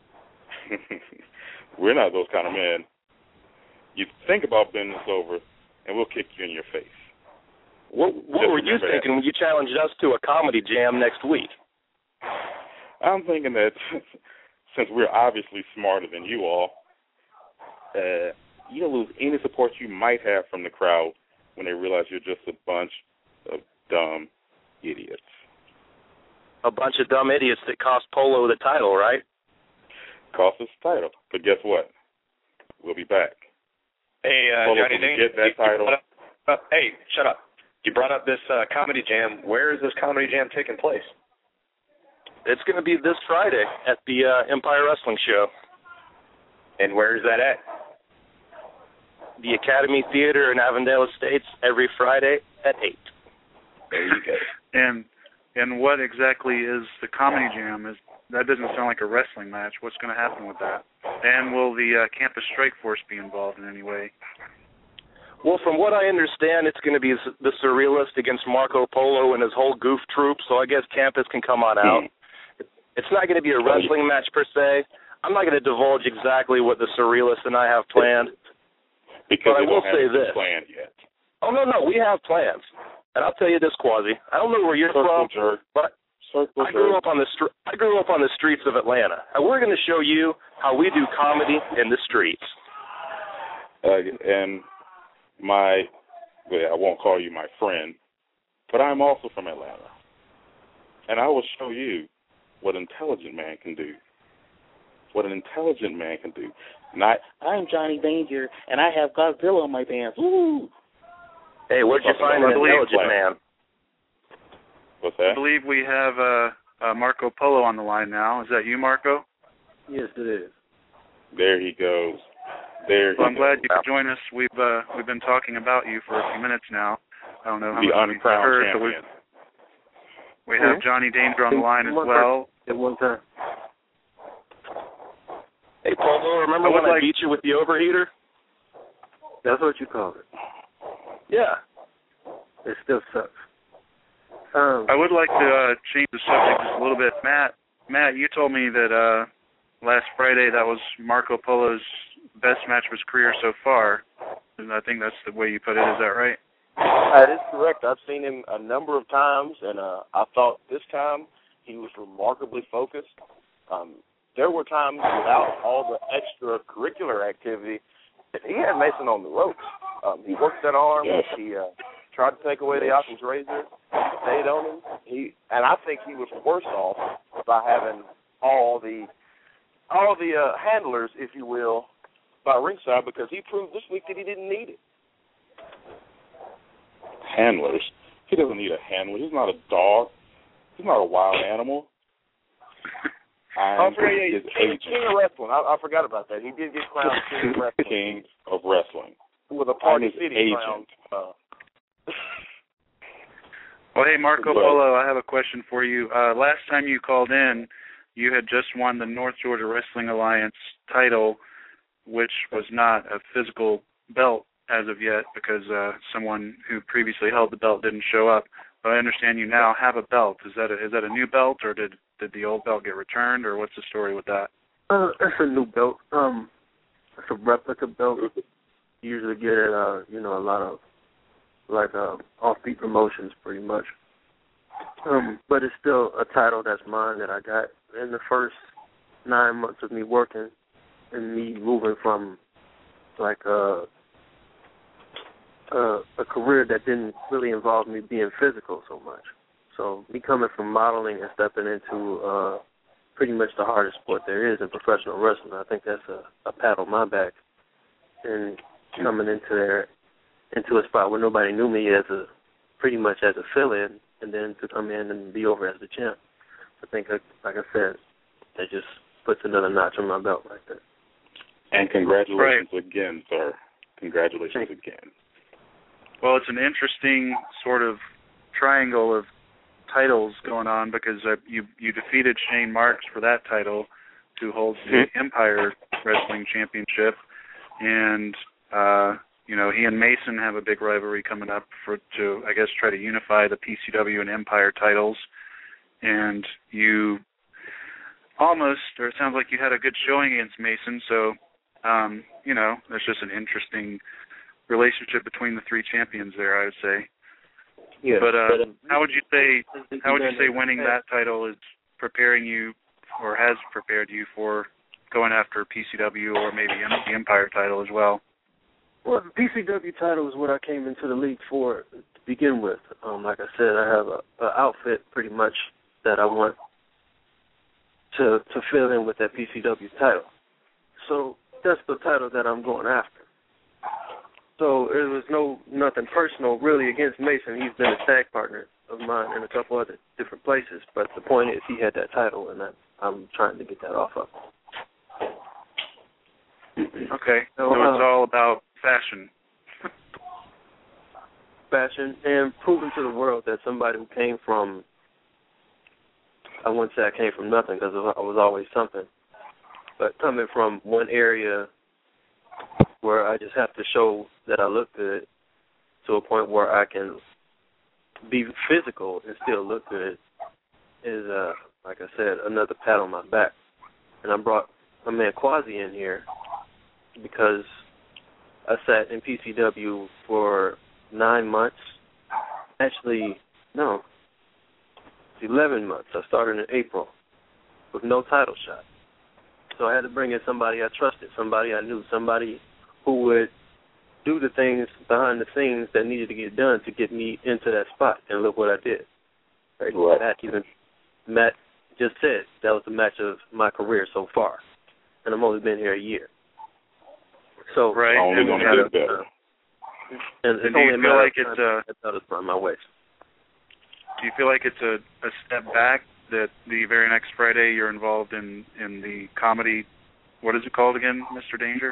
Speaker 8: We're not those kind of men. You think about bending us over, and we'll kick you in your face.
Speaker 10: What, what
Speaker 8: Just
Speaker 10: were you
Speaker 8: remember
Speaker 10: thinking
Speaker 8: that.
Speaker 10: when you challenged us to a comedy jam next week?
Speaker 8: I'm thinking that since we're obviously smarter than you all, uh, you'll lose any support you might have from the crowd when they realize you're just a bunch of dumb idiots.
Speaker 10: A bunch of dumb idiots that cost Polo the title, right?
Speaker 8: Cost us the title. But guess what? We'll be back.
Speaker 11: Hey, uh,
Speaker 8: Polo
Speaker 11: Johnny
Speaker 8: will
Speaker 11: Dane,
Speaker 8: get that
Speaker 11: you,
Speaker 8: title.
Speaker 11: You up, uh, hey, shut up. You brought up this uh, comedy jam. Where is this comedy jam taking place?
Speaker 10: It's going to be this Friday at the uh, Empire Wrestling Show.
Speaker 11: And where is that at?
Speaker 10: The Academy Theater in Avondale Estates every Friday at eight.
Speaker 11: There you go.
Speaker 2: And and what exactly is the comedy jam? Is that doesn't sound like a wrestling match. What's going to happen with that? And will the uh, Campus Strike Force be involved in any way?
Speaker 10: Well, from what I understand, it's going to be the Surrealist against Marco Polo and his whole goof troop, so I guess Campus can come on out. It's not going to be a wrestling match per se. I'm not going to divulge exactly what the Surrealist and I have planned.
Speaker 8: Because
Speaker 10: but I
Speaker 8: they
Speaker 10: will
Speaker 8: don't
Speaker 10: say
Speaker 8: have
Speaker 10: this.
Speaker 8: planned yet.
Speaker 10: Oh, no, no, we have plans. And I'll tell you this, Quasi. I don't know where you're
Speaker 8: Circle
Speaker 10: from,
Speaker 8: jerk.
Speaker 10: but
Speaker 8: Circle
Speaker 10: I grew
Speaker 8: jerk.
Speaker 10: up on the str- I grew up on the streets of Atlanta. And we're going to show you how we do comedy in the streets.
Speaker 8: Uh, and my, well, I won't call you my friend, but I'm also from Atlanta. And I will show you what an intelligent man can do. What an intelligent man can do. Not, I'm Johnny Danger, and I have Godzilla on my pants. Woo!
Speaker 10: Hey, where'd you find an intelligent man?
Speaker 8: What's that?
Speaker 2: I believe we have uh, uh, Marco Polo on the line now. Is that you, Marco?
Speaker 9: Yes, it is.
Speaker 8: There he goes. There
Speaker 2: Well,
Speaker 8: he
Speaker 2: I'm glad
Speaker 8: goes.
Speaker 2: you could join us. We've uh, we've been talking about you for a few minutes now. I don't know how
Speaker 8: The
Speaker 2: much you've
Speaker 8: uncrowned
Speaker 2: heard, but
Speaker 8: champion.
Speaker 2: we we have Johnny Danger on the line as well.
Speaker 9: At one time.
Speaker 10: Hey, Polo, remember
Speaker 2: I would
Speaker 10: when I
Speaker 2: like-
Speaker 10: beat you with the overheater?
Speaker 9: That's what you call it.
Speaker 10: Yeah.
Speaker 9: It still sucks. Um,
Speaker 2: I would like to uh, change the subject just a little bit. Matt, Matt, you told me that uh, last Friday that was Marco Polo's best match of his career so far. And I think that's the way you put it. Is that right?
Speaker 12: That is correct. I've seen him a number of times, and uh, I thought this time he was remarkably focused. Um, there were times without all the extracurricular activity, he had Mason on the ropes. Um, he worked that arm.
Speaker 8: Yes.
Speaker 12: He uh, tried to take away the Occam's razor, stayed on him. He and I think he was worse off by having all the all the uh, handlers, if you will, by ringside, because he proved this week that he didn't need it.
Speaker 8: Handlers. He doesn't need a handler. He's not a dog. He's not a wild animal. I'm
Speaker 12: Oh, yeah, yeah,
Speaker 8: his
Speaker 12: he's king,
Speaker 8: agent.
Speaker 12: king of wrestling. I, I forgot about that. He did get crowned king of wrestling.
Speaker 8: King of wrestling.
Speaker 12: With a
Speaker 8: I'm
Speaker 12: Party
Speaker 8: his
Speaker 12: City
Speaker 8: agent.
Speaker 12: crown. Uh,
Speaker 2: Well, hey, Marco
Speaker 8: But-
Speaker 2: Polo, I have a question for you. Uh, last time you called in, you had just won the North Georgia Wrestling Alliance title, which was not a physical belt as of yet because uh, someone who previously held the belt didn't show up. But I understand you now have a belt. Is that a, is that a new belt, or did did the old belt get returned, or what's the story with that?
Speaker 9: Uh, it's a new belt. Um, it's a replica belt. You usually get it, uh, you know, a lot of like uh, offbeat promotions, pretty much. Um, but it's still a title that's mine that I got in the first nine months of me working and me moving from like a a, a career that didn't really involve me being physical so much. So me coming from modeling and stepping into uh, pretty much the hardest sport there is in professional wrestling, I think that's a, a pat on my back. And coming into there, into a spot where nobody knew me as a, pretty much as a fill-in, and then to come in and be over as the champ. I think, like, like I said, that just puts another notch on my belt right there.
Speaker 8: And congratulations right. again, sir. Congratulations again.
Speaker 2: Well, it's an interesting sort of triangle of titles going on because uh, you you defeated Shane Marks for that title, who holds the Empire Wrestling Championship, and uh, you know he and Mason have a big rivalry coming up for to I guess try to unify the P C W and Empire titles, and you almost, or it sounds like you had a good showing against Mason, so um, you know there's just an interesting relationship between the three champions there, I would say.
Speaker 12: Yeah,
Speaker 2: but uh,
Speaker 12: but, um,
Speaker 2: how would you say how would you say winning that title is preparing you, or has prepared you for going after P C W or maybe the Empire title as well?
Speaker 9: Well, the P C W title is what I came into the league for to begin with. Um, like I said, I have a, a outfit pretty much that I want to to fill in with that P C W title. So that's the title that I'm going after. So it was no nothing personal really against Mason. He's been a tag partner of mine in a couple other different places. But the point is, he had that title, and I, I'm trying to get that off of him.
Speaker 2: Okay, so,
Speaker 9: so
Speaker 2: uh, it's all about fashion.
Speaker 9: Fashion, and proving to the world that somebody who came from, I wouldn't say I came from nothing because I was always something, but coming from one area where I just have to show that I look good to a point where I can be physical and still look good is, uh, like I said, another pat on my back. And I brought my man Quasi in here because I sat in P C W for nine months. Actually, no, it's eleven months. I started in April with no title shot. So I had to bring in somebody I trusted, somebody I knew, somebody who would do the things behind the scenes that needed to get done to get me into that spot. And look what I did. Right?
Speaker 8: Right.
Speaker 9: Matt, even, Matt just said that was the match of my career so far. And I've only been here a year. So
Speaker 2: right.
Speaker 8: Only going to get better.
Speaker 9: And it's
Speaker 2: and do
Speaker 9: only
Speaker 2: you
Speaker 9: a
Speaker 2: feel
Speaker 9: matter
Speaker 2: like
Speaker 9: of
Speaker 2: it's
Speaker 9: time
Speaker 2: a,
Speaker 9: that was from my waist.
Speaker 2: do you feel like it's a, a step back that the very next Friday you're involved in, in the comedy, what is it called again, Mister Danger?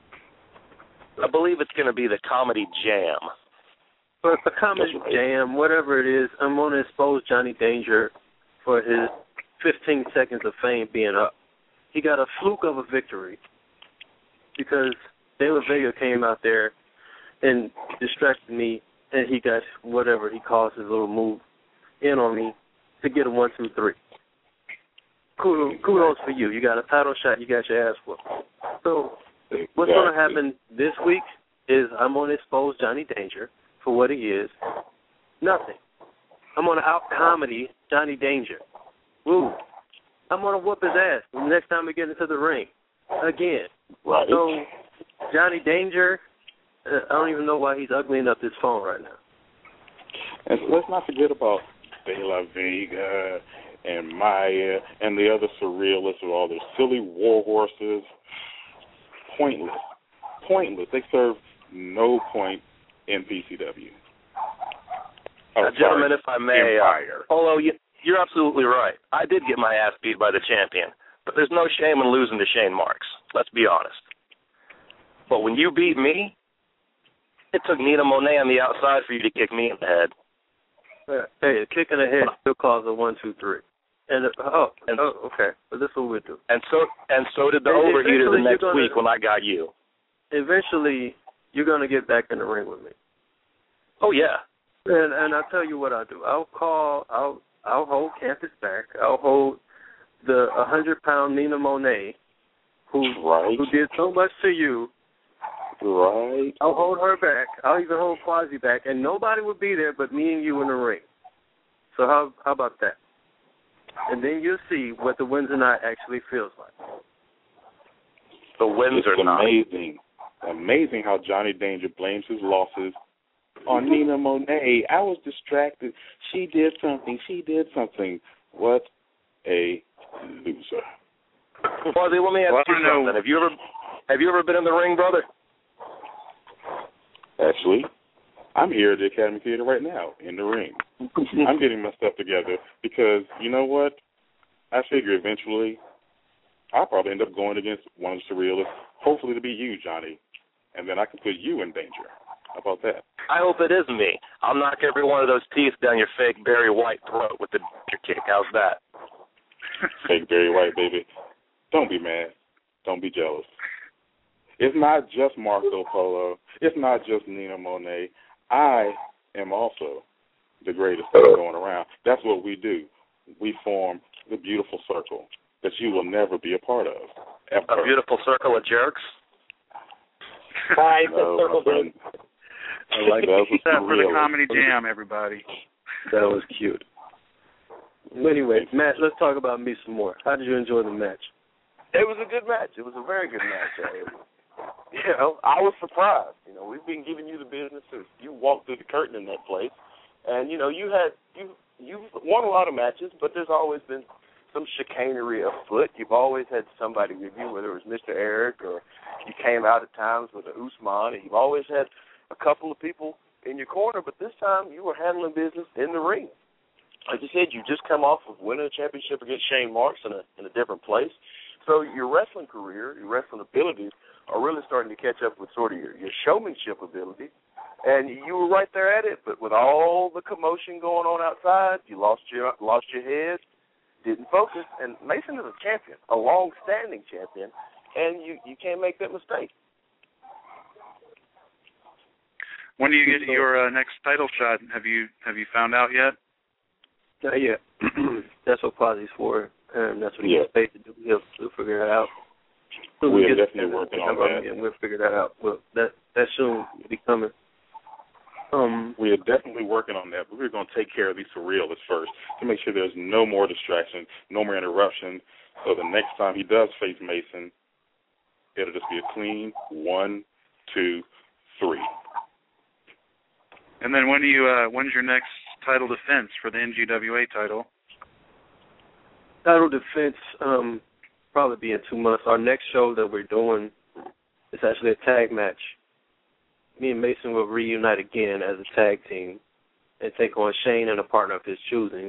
Speaker 10: I believe it's going to be the Comedy Jam.
Speaker 9: But the Comedy
Speaker 8: right.
Speaker 9: Jam, whatever it is, I'm going to expose Johnny Danger for his fifteen seconds of fame being up. He got a fluke of a victory because De La Vega came out there and distracted me, and he got whatever he calls his little move in on me to get a one, two, three. Kudos, kudos for you. You got a title shot. You got your ass whooped. So what's going to happen this week is I'm going to expose Johnny Danger for what he is. Nothing. I'm going to out-comedy Johnny Danger. Woo. I'm going to whoop his ass the next time we get into the ring. Again.
Speaker 8: Right.
Speaker 9: So Johnny Danger, uh, I don't even know why he's uglying up his phone right now.
Speaker 8: And let's not forget about De La Vega and Maya and the other surrealists with all their silly war horses. Pointless. Pointless. They serve no point in P C W. Oh,
Speaker 10: uh, gentlemen, if I may,
Speaker 8: Empire.
Speaker 10: uh, Polo, you, you're absolutely right. I did get my ass beat by the champion, but there's no shame in losing to Shane Marks. Let's be honest. But when you beat me, it took Nina Monet on the outside for you to kick me in the head.
Speaker 9: Hey, a kick in the head still calls a one, two, three. And uh, oh,
Speaker 10: and,
Speaker 9: oh, okay. But this is what we do.
Speaker 10: And so, and so did the
Speaker 9: And
Speaker 10: overheater the
Speaker 9: eventually
Speaker 10: next
Speaker 9: you're gonna-
Speaker 10: week when I got you.
Speaker 9: Eventually, you're gonna get back in the ring with me.
Speaker 10: Oh yeah.
Speaker 9: And and I'll tell you what I'll do. I'll call. I'll I'll hold Campus back. I'll hold the a hundred pound Nina Monet, who
Speaker 8: Right.
Speaker 9: who did so much to you.
Speaker 8: Right.
Speaker 9: I'll hold her back. I'll even hold Quasi back, and nobody will be there but me and you in the ring. So how how about that? And then you'll see what the Windsor Night actually feels like.
Speaker 10: The Windsor
Speaker 8: It's
Speaker 10: Night.
Speaker 8: amazing. Amazing how Johnny Danger blames his losses on Nina Monet. I was distracted. She did something. She did something. What a loser.
Speaker 10: Well, let me ask
Speaker 2: Well, I
Speaker 10: you
Speaker 2: don't know.
Speaker 10: something. Have you ever have you ever been in the ring, brother?
Speaker 8: Actually, I'm here at the Academy Theater right now in the ring. I'm getting my stuff together because, you know what? I figure eventually I'll probably end up going against one of the surrealists, hopefully to be you, Johnny, and then I can put you in danger. How about that?
Speaker 10: I hope it is me. I'll knock every one of those teeth down your fake Barry White throat with the kick. How's that?
Speaker 8: Fake Barry White, baby. Don't be mad. Don't be jealous. It's not just Marco Polo. It's not just Nina Monet. I am also the greatest thing going around. That's what we do. We form the beautiful circle that you will never be a part of, ever.
Speaker 10: A beautiful circle of jerks?
Speaker 8: Hi, no, circle friend.
Speaker 9: I like
Speaker 8: that. Was
Speaker 2: That for the
Speaker 8: real.
Speaker 2: Comedy Jam, everybody.
Speaker 9: That was cute. Anyway, Matt, let's talk about me some more. How did you enjoy the match?
Speaker 12: It was a good match. It was a very good match. you know, I was surprised. You know, we've been giving you the business since you walked through the curtain in that place, and you know, you had you you've won a lot of matches, but there's always been some chicanery afoot. You've always had somebody with you, whether it was Mister Eric or you came out at times with a Usman, and you've always had a couple of people in your corner, but this time you were handling business in the ring. Like you said, you just come off of winning a championship against Shane Marks in a in a different place. So your wrestling career, your wrestling abilities are really starting to catch up with sort of your, your showmanship ability. And you were right there at it, but with all the commotion going on outside, you lost your lost your head, didn't focus. And Mason is a champion, a long-standing champion, and you, you can't make that mistake.
Speaker 2: When do you get your uh, next title shot? Have you have you found out yet?
Speaker 9: Not yet. That's what Quasi's for, and that's what he gets paid to do. He'll, he'll figure it out.
Speaker 8: We're
Speaker 9: we'll
Speaker 8: definitely working on that.
Speaker 9: And we'll figure that out. Well, that that soon will be coming. Um,
Speaker 8: we are definitely working on that, but we're going to take care of these surrealists first to make sure there's no more distraction, no more interruption. So the next time he does face Mason, it'll just be a clean one, two, three.
Speaker 2: And then when do you? Uh, when's your next title defense for the N G W A title?
Speaker 9: Title defense um, probably be in two months. Our next show that we're doing is actually a tag match. Me and Mason will reunite again as a tag team and take on Shane and a partner of his choosing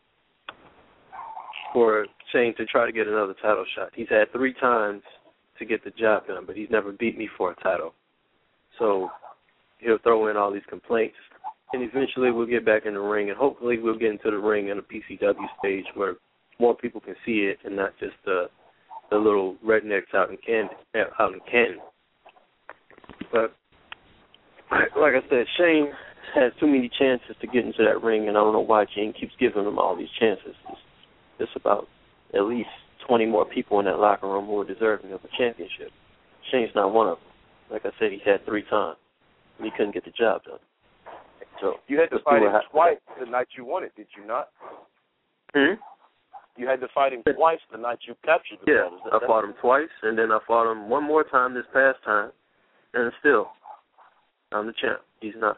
Speaker 9: for Shane to try to get another title shot. He's had three times to get the job done, but he's never beat me for a title. So he'll throw in all these complaints, and eventually we'll get back in the ring, and hopefully we'll get into the ring in a P C W stage where more people can see it and not just the the little rednecks out in Canton. Out in Canton. But like I said, Shane has too many chances to get into that ring, and I don't know why Gene keeps giving him all these chances. It's, it's about at least twenty more people in that locker room who are deserving of a championship. Shane's not one of them. Like I said, he's had three times, and he couldn't get the job done. So
Speaker 12: you had to fight him twice the night you won it, did you not?
Speaker 9: Hmm?
Speaker 12: You had to fight him twice the night you captured the
Speaker 9: Yeah,
Speaker 12: belt.
Speaker 9: I fought him twice, and then I fought him one more time this past time, and still, I'm the champ. He's not.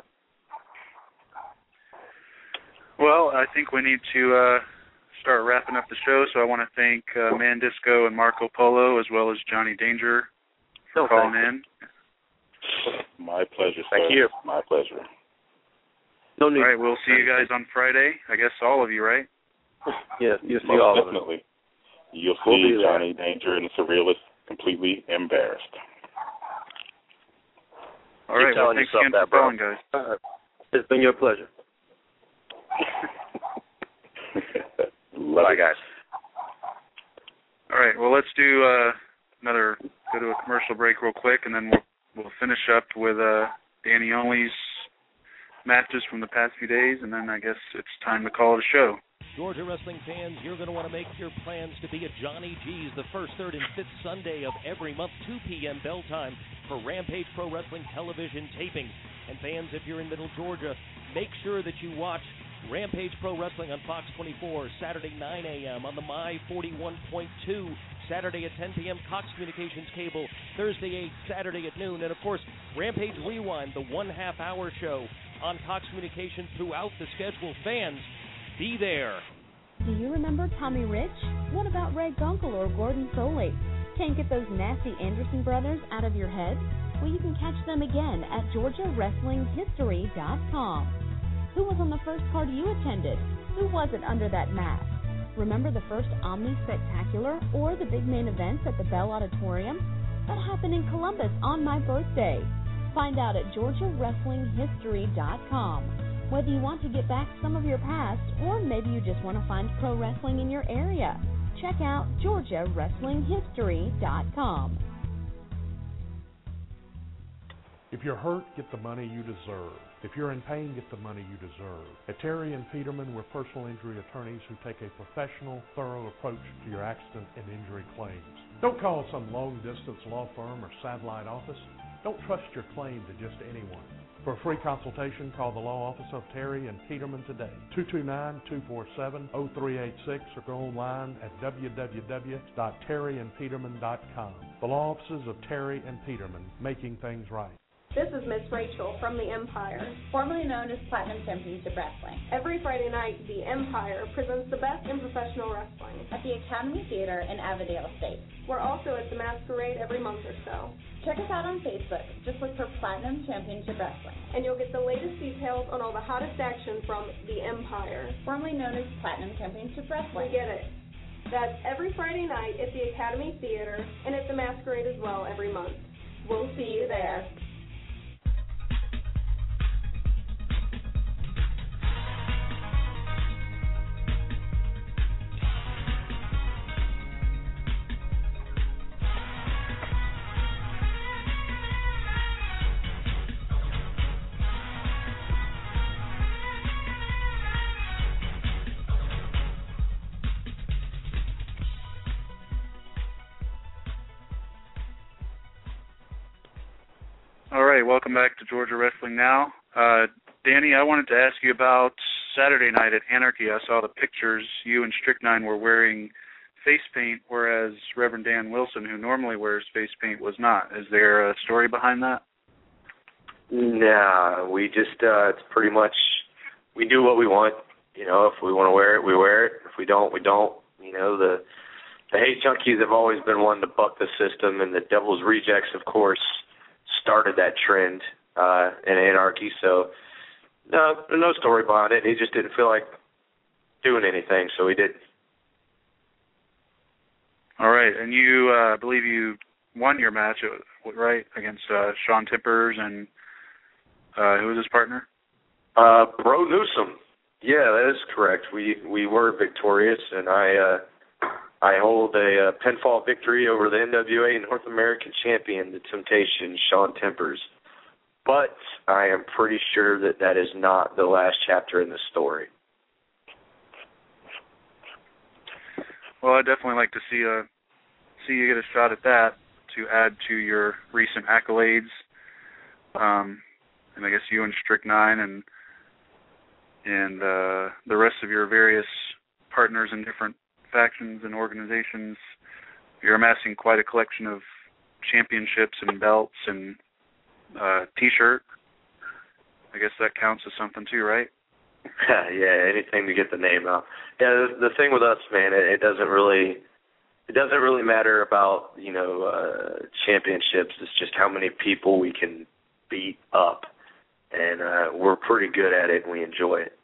Speaker 2: Well, I think we need to uh, start wrapping up the show, so I want to thank uh, Mandisco and Marco Polo, as well as Johnny Danger, for
Speaker 9: no,
Speaker 2: calling in.
Speaker 8: My pleasure, sir.
Speaker 12: Thank you.
Speaker 8: My pleasure.
Speaker 9: No need.
Speaker 2: All right, we'll see you guys on Friday. I guess all of you, right?
Speaker 9: Yeah, you'll see
Speaker 8: Most
Speaker 9: all
Speaker 8: definitely.
Speaker 9: of them.
Speaker 8: You'll
Speaker 9: We'll
Speaker 8: see
Speaker 9: be
Speaker 8: Johnny Danger and the Surrealist completely embarrassed.
Speaker 2: All right, well, thanks again for calling, guys.
Speaker 9: Uh, it's been your pleasure.
Speaker 8: Bye, guys.
Speaker 2: All right, well, let's do uh, another, go to a commercial break real quick, and then we'll, we'll finish up with uh, Danny Only's matches from the past few days, and then I guess it's time to call it a show.
Speaker 5: Georgia wrestling fans, you're going to want to make your plans to be at Johnny G's the first, third, and fifth Sunday of every month, two p.m. bell time, for Rampage Pro Wrestling television taping. And fans, if you're in Middle Georgia, make sure that you watch Rampage Pro Wrestling on Fox twenty-four, Saturday nine a.m. on the My forty-one point two, Saturday at ten p.m. Cox Communications Cable, Thursday eight, Saturday at noon, and of course, Rampage Rewind, the one half-hour show on Cox Communications throughout the schedule. Fans, be there.
Speaker 1: Do you remember Tommy Rich? What about Ray Gunkel or Gordon Soley? Can't get those nasty Anderson brothers out of your head? Well, you can catch them again at Georgia Wrestling History dot com. Who was on the first card you attended? Who wasn't under that mask? Remember the first Omni Spectacular or the big main events at the Bell Auditorium? That happened in Columbus on my birthday. Find out at Georgia Wrestling History dot com. Whether you want to get back some of your past, or maybe you just want to find pro wrestling in your area, check out Georgia Wrestling History dot com.
Speaker 4: If you're hurt, get the money you deserve. If you're in pain, get the money you deserve. At Terry and Peterman, we're personal injury attorneys who take a professional, thorough approach to your accident and injury claims. Don't call some long-distance law firm or satellite office. Don't trust your claim to just anyone. For a free consultation, call the law office of Terry and Peterman today, two two nine, two four seven, zero three eight six, or go online at w w w dot terry and peterman dot com. The law offices of Terry and Peterman, making things right.
Speaker 6: This is Miss Rachel from the Empire,
Speaker 7: formerly known as Platinum Championship Wrestling.
Speaker 6: Every Friday night, the Empire presents the best in professional wrestling
Speaker 7: at the Academy Theater in Avondale State.
Speaker 6: We're also at the Masquerade every month or so.
Speaker 7: Check us out on Facebook. Just look for Platinum Championship Wrestling.
Speaker 6: And you'll get the latest details on all the hottest action from the Empire,
Speaker 7: formerly known as Platinum Championship Wrestling.
Speaker 6: We get it. That's every Friday night at the Academy Theater and at the Masquerade as well every month. We'll see you there.
Speaker 2: All right, welcome back to Georgia Wrestling Now. Uh, Danny, I wanted to ask you about Saturday night at Anarchy. I saw the pictures. You and Strychnine were wearing face paint, whereas Reverend Dan Wilson, who normally wears face paint, was not. Is there a story behind that?
Speaker 3: Nah, we just, uh, it's pretty much, we do what we want. You know, if we want to wear it, we wear it. If we don't, we don't. You know, the the Hate Junkies have always been one to buck the system, and the Devil's Rejects, of course, started that trend uh, in Anarchy. So, no, no story behind it. He just didn't feel like doing anything, so he didn't.
Speaker 2: All right, and you, uh, I believe you won your match, right, against uh, Sean Tippers and uh, who was his partner?
Speaker 3: Uh, Bro Newsom. Yeah, that is correct. We we were victorious, and I uh, I hold a, a pinfall victory over the N W A North American champion, the Temptation, Sean Tippers. But I am pretty sure that that is not the last chapter in the story.
Speaker 2: Well, I'd definitely like to see a see you get a shot at that to add to your recent accolades. Um, and I guess you and Strychnine and and uh, the rest of your various partners in different factions and organizations, you're amassing quite a collection of championships and belts and uh, T-shirt. I guess that counts as something too, right?
Speaker 3: Yeah, anything to get the name out. Yeah, the, the thing with us, man, it, it doesn't really, it doesn't really matter about you know uh, championships. It's just how many people we can beat up, and uh, we're pretty good at it, and we enjoy it.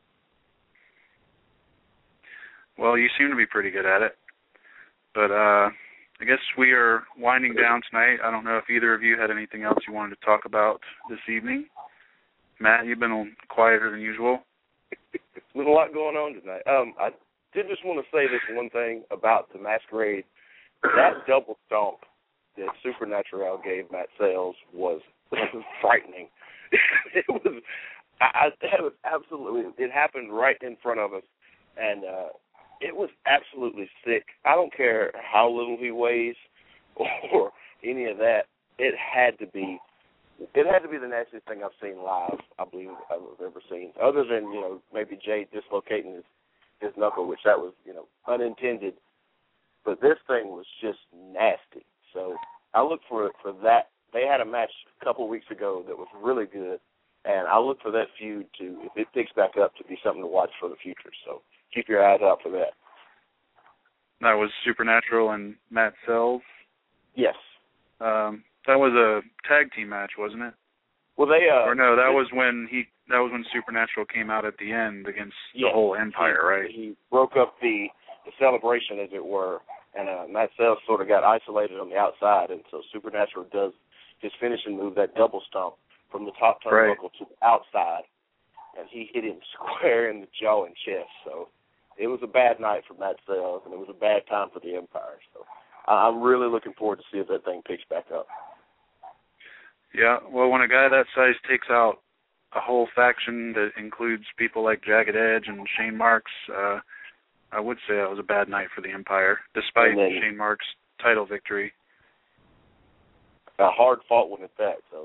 Speaker 2: Well, you seem to be pretty good at it, but uh, I guess we are winding down tonight. I don't know if either of you had anything else you wanted to talk about this evening. Matt, you've been quieter than usual.
Speaker 12: There's a lot going on tonight. Um, I did just want to say this one thing about the Masquerade. That double stomp that Supernatural gave Matt Sales was frightening. It was, I, that was absolutely, it happened right in front of us, and uh, it was absolutely sick. I don't care how little he weighs or any of that. It had to be, it had to be the nastiest thing I've seen live, I believe I've ever seen, other than, you know, maybe Jay dislocating his, his knuckle, which that was, you know, unintended. But this thing was just nasty. So I look for for that. They had a match a couple weeks ago that was really good, and I look for that feud to, if it picks back up, to be something to watch for the future. So keep your eyes out for that.
Speaker 2: That was Supernatural and Matt Sells?
Speaker 12: Yes.
Speaker 2: Um, that was a tag team match, wasn't it?
Speaker 12: Well, they uh,
Speaker 2: or no, that was when he that was when Supernatural came out at the end against
Speaker 12: yes,
Speaker 2: the whole Empire,
Speaker 12: he,
Speaker 2: right?
Speaker 12: He broke up the, the celebration, as it were, and uh, Matt Sells sort of got isolated on the outside, and so Supernatural does his finishing move, that double stomp, from the top turnbuckle right to the outside, and he hit him square in the jaw and chest. So it was a bad night for Matt Sells, and it was a bad time for the Empire. So I'm really looking forward to see if that thing picks back up.
Speaker 2: Yeah, well, when a guy that size takes out a whole faction that includes people like Jagged Edge and Shane Marks, uh, I would say that was a bad night for the Empire, despite then, Shane Marks' title victory.
Speaker 12: A hard-fought one at that. So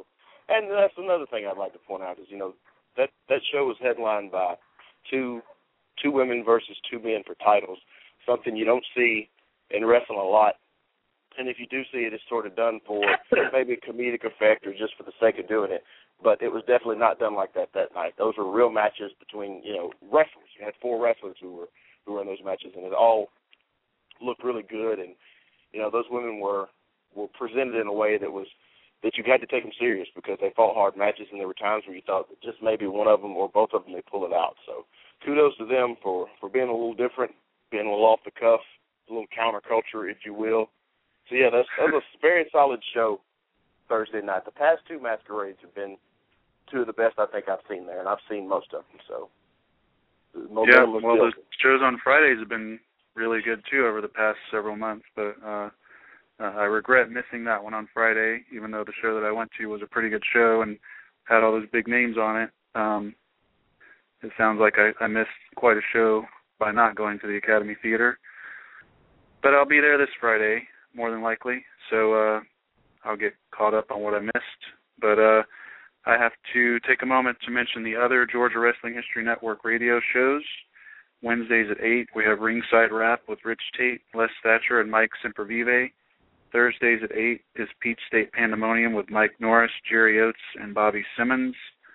Speaker 12: And that's another thing I'd like to point out is, you know, that, that show was headlined by two two women versus two men for titles, something you don't see in wrestling a lot. And if you do see it, it's sort of done for maybe a comedic effect or just for the sake of doing it. But it was definitely not done like that that night. Those were real matches between, you know, wrestlers. You had four wrestlers who were who were in those matches, and it all looked really good. And, you know, those women were, were presented in a way that was that you had to take them serious because they fought hard matches, and there were times where you thought that just maybe one of them or both of them, they pull it out. So kudos to them for, for being a little different, being a little off the cuff, a little counterculture, if you will. So, yeah, that's, that was a very solid show Thursday night. The past two masquerades have been two of the best I think I've seen there, and I've seen most of them. So,
Speaker 2: yeah, well, the shows on Fridays have been really good, too, over the past several months. But uh, uh, I regret missing that one on Friday, even though the show that I went to was a pretty good show and had all those big names on it. Um, it sounds like I, I missed quite a show by not going to the Academy Theater. But I'll be there this Friday, more than likely, so uh, I'll get caught up on what I missed. But uh, I have to take a moment to mention the other Georgia Wrestling History Network radio shows. Wednesdays at eight, we have Ringside Rap with Rich Tate, Les Thatcher, and Mike Sempervive. Thursdays at eight is Peach State Pandemonium with Mike Norris, Jerry Oates, and Bobby Simmons.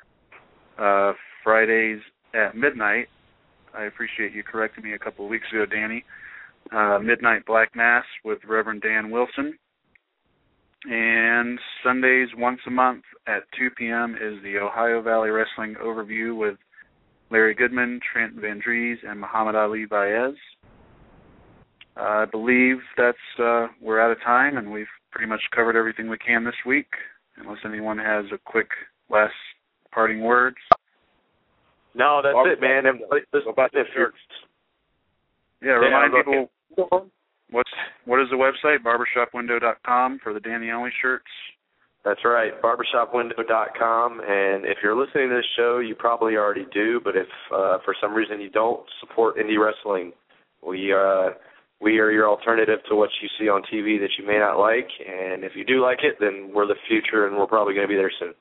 Speaker 2: Uh, Fridays at midnight, I appreciate you correcting me a couple of weeks ago, Danny, uh, Midnight Black Mass with Reverend Dan Wilson. And Sundays once a month at two p.m. is the Ohio Valley Wrestling Overview with Larry Goodman, Trent Van Dries, and Muhammad Ali Baez. Uh, I believe that's uh, we're out of time, and we've pretty much covered everything we can this week, unless anyone has a quick last parting words.
Speaker 11: No, that's
Speaker 12: Barber
Speaker 11: it, man.
Speaker 12: What about the shirts?
Speaker 2: Yeah, remind
Speaker 12: yeah,
Speaker 2: people, what's, what is the website? barbershop window dot com for the Danny Only shirts.
Speaker 11: That's right, barbershop window dot com. And if you're listening to this show, you probably already do, but if uh, for some reason you don't support indie wrestling, we uh, we are your alternative to what you see on T V that you may not like. And if you do like it, then we're the future, and we're probably going to be there soon.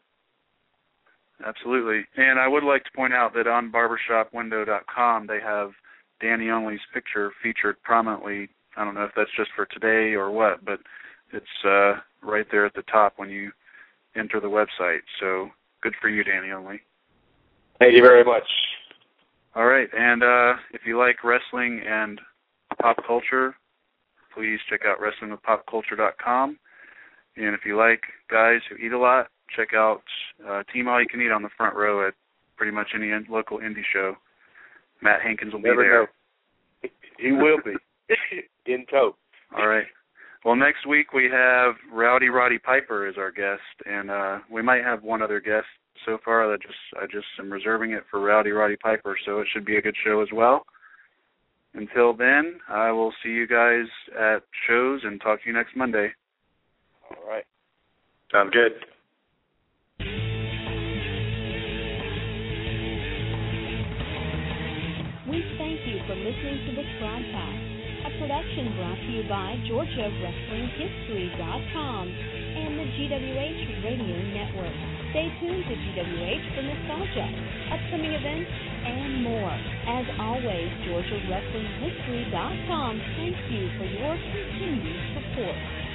Speaker 2: Absolutely. And I would like to point out that on barbershop window dot com, they have Danny Only's picture featured prominently. I don't know if that's just for today or what, but it's uh, right there at the top when you enter the website. So good for you, Danny Only.
Speaker 11: Thank you very much.
Speaker 2: All right. And uh, if you like wrestling and pop culture, please check out wrestling with pop culture dot com. And if you like guys who eat a lot, check out uh, Team All You Can Eat on the front row at pretty much any in- local indie show. Matt Hankins will be
Speaker 12: Never
Speaker 2: there.
Speaker 12: Know. He will be. In tow.
Speaker 2: All right. Well, next week we have Rowdy Roddy Piper as our guest, and uh, we might have one other guest. So far, I just I just am reserving it for Rowdy Roddy Piper, so it should be a good show as well. Until then, I will see you guys at shows and talk to you next Monday.
Speaker 12: All right.
Speaker 11: Sounds good.
Speaker 1: We thank you for listening to this broadcast, a production brought to you by Georgia Wrestling History dot com and the G W H Radio Network. Stay tuned to G W H for nostalgia, upcoming events, and more. As always, Georgia Wrestling History dot com thanks you for your continued support.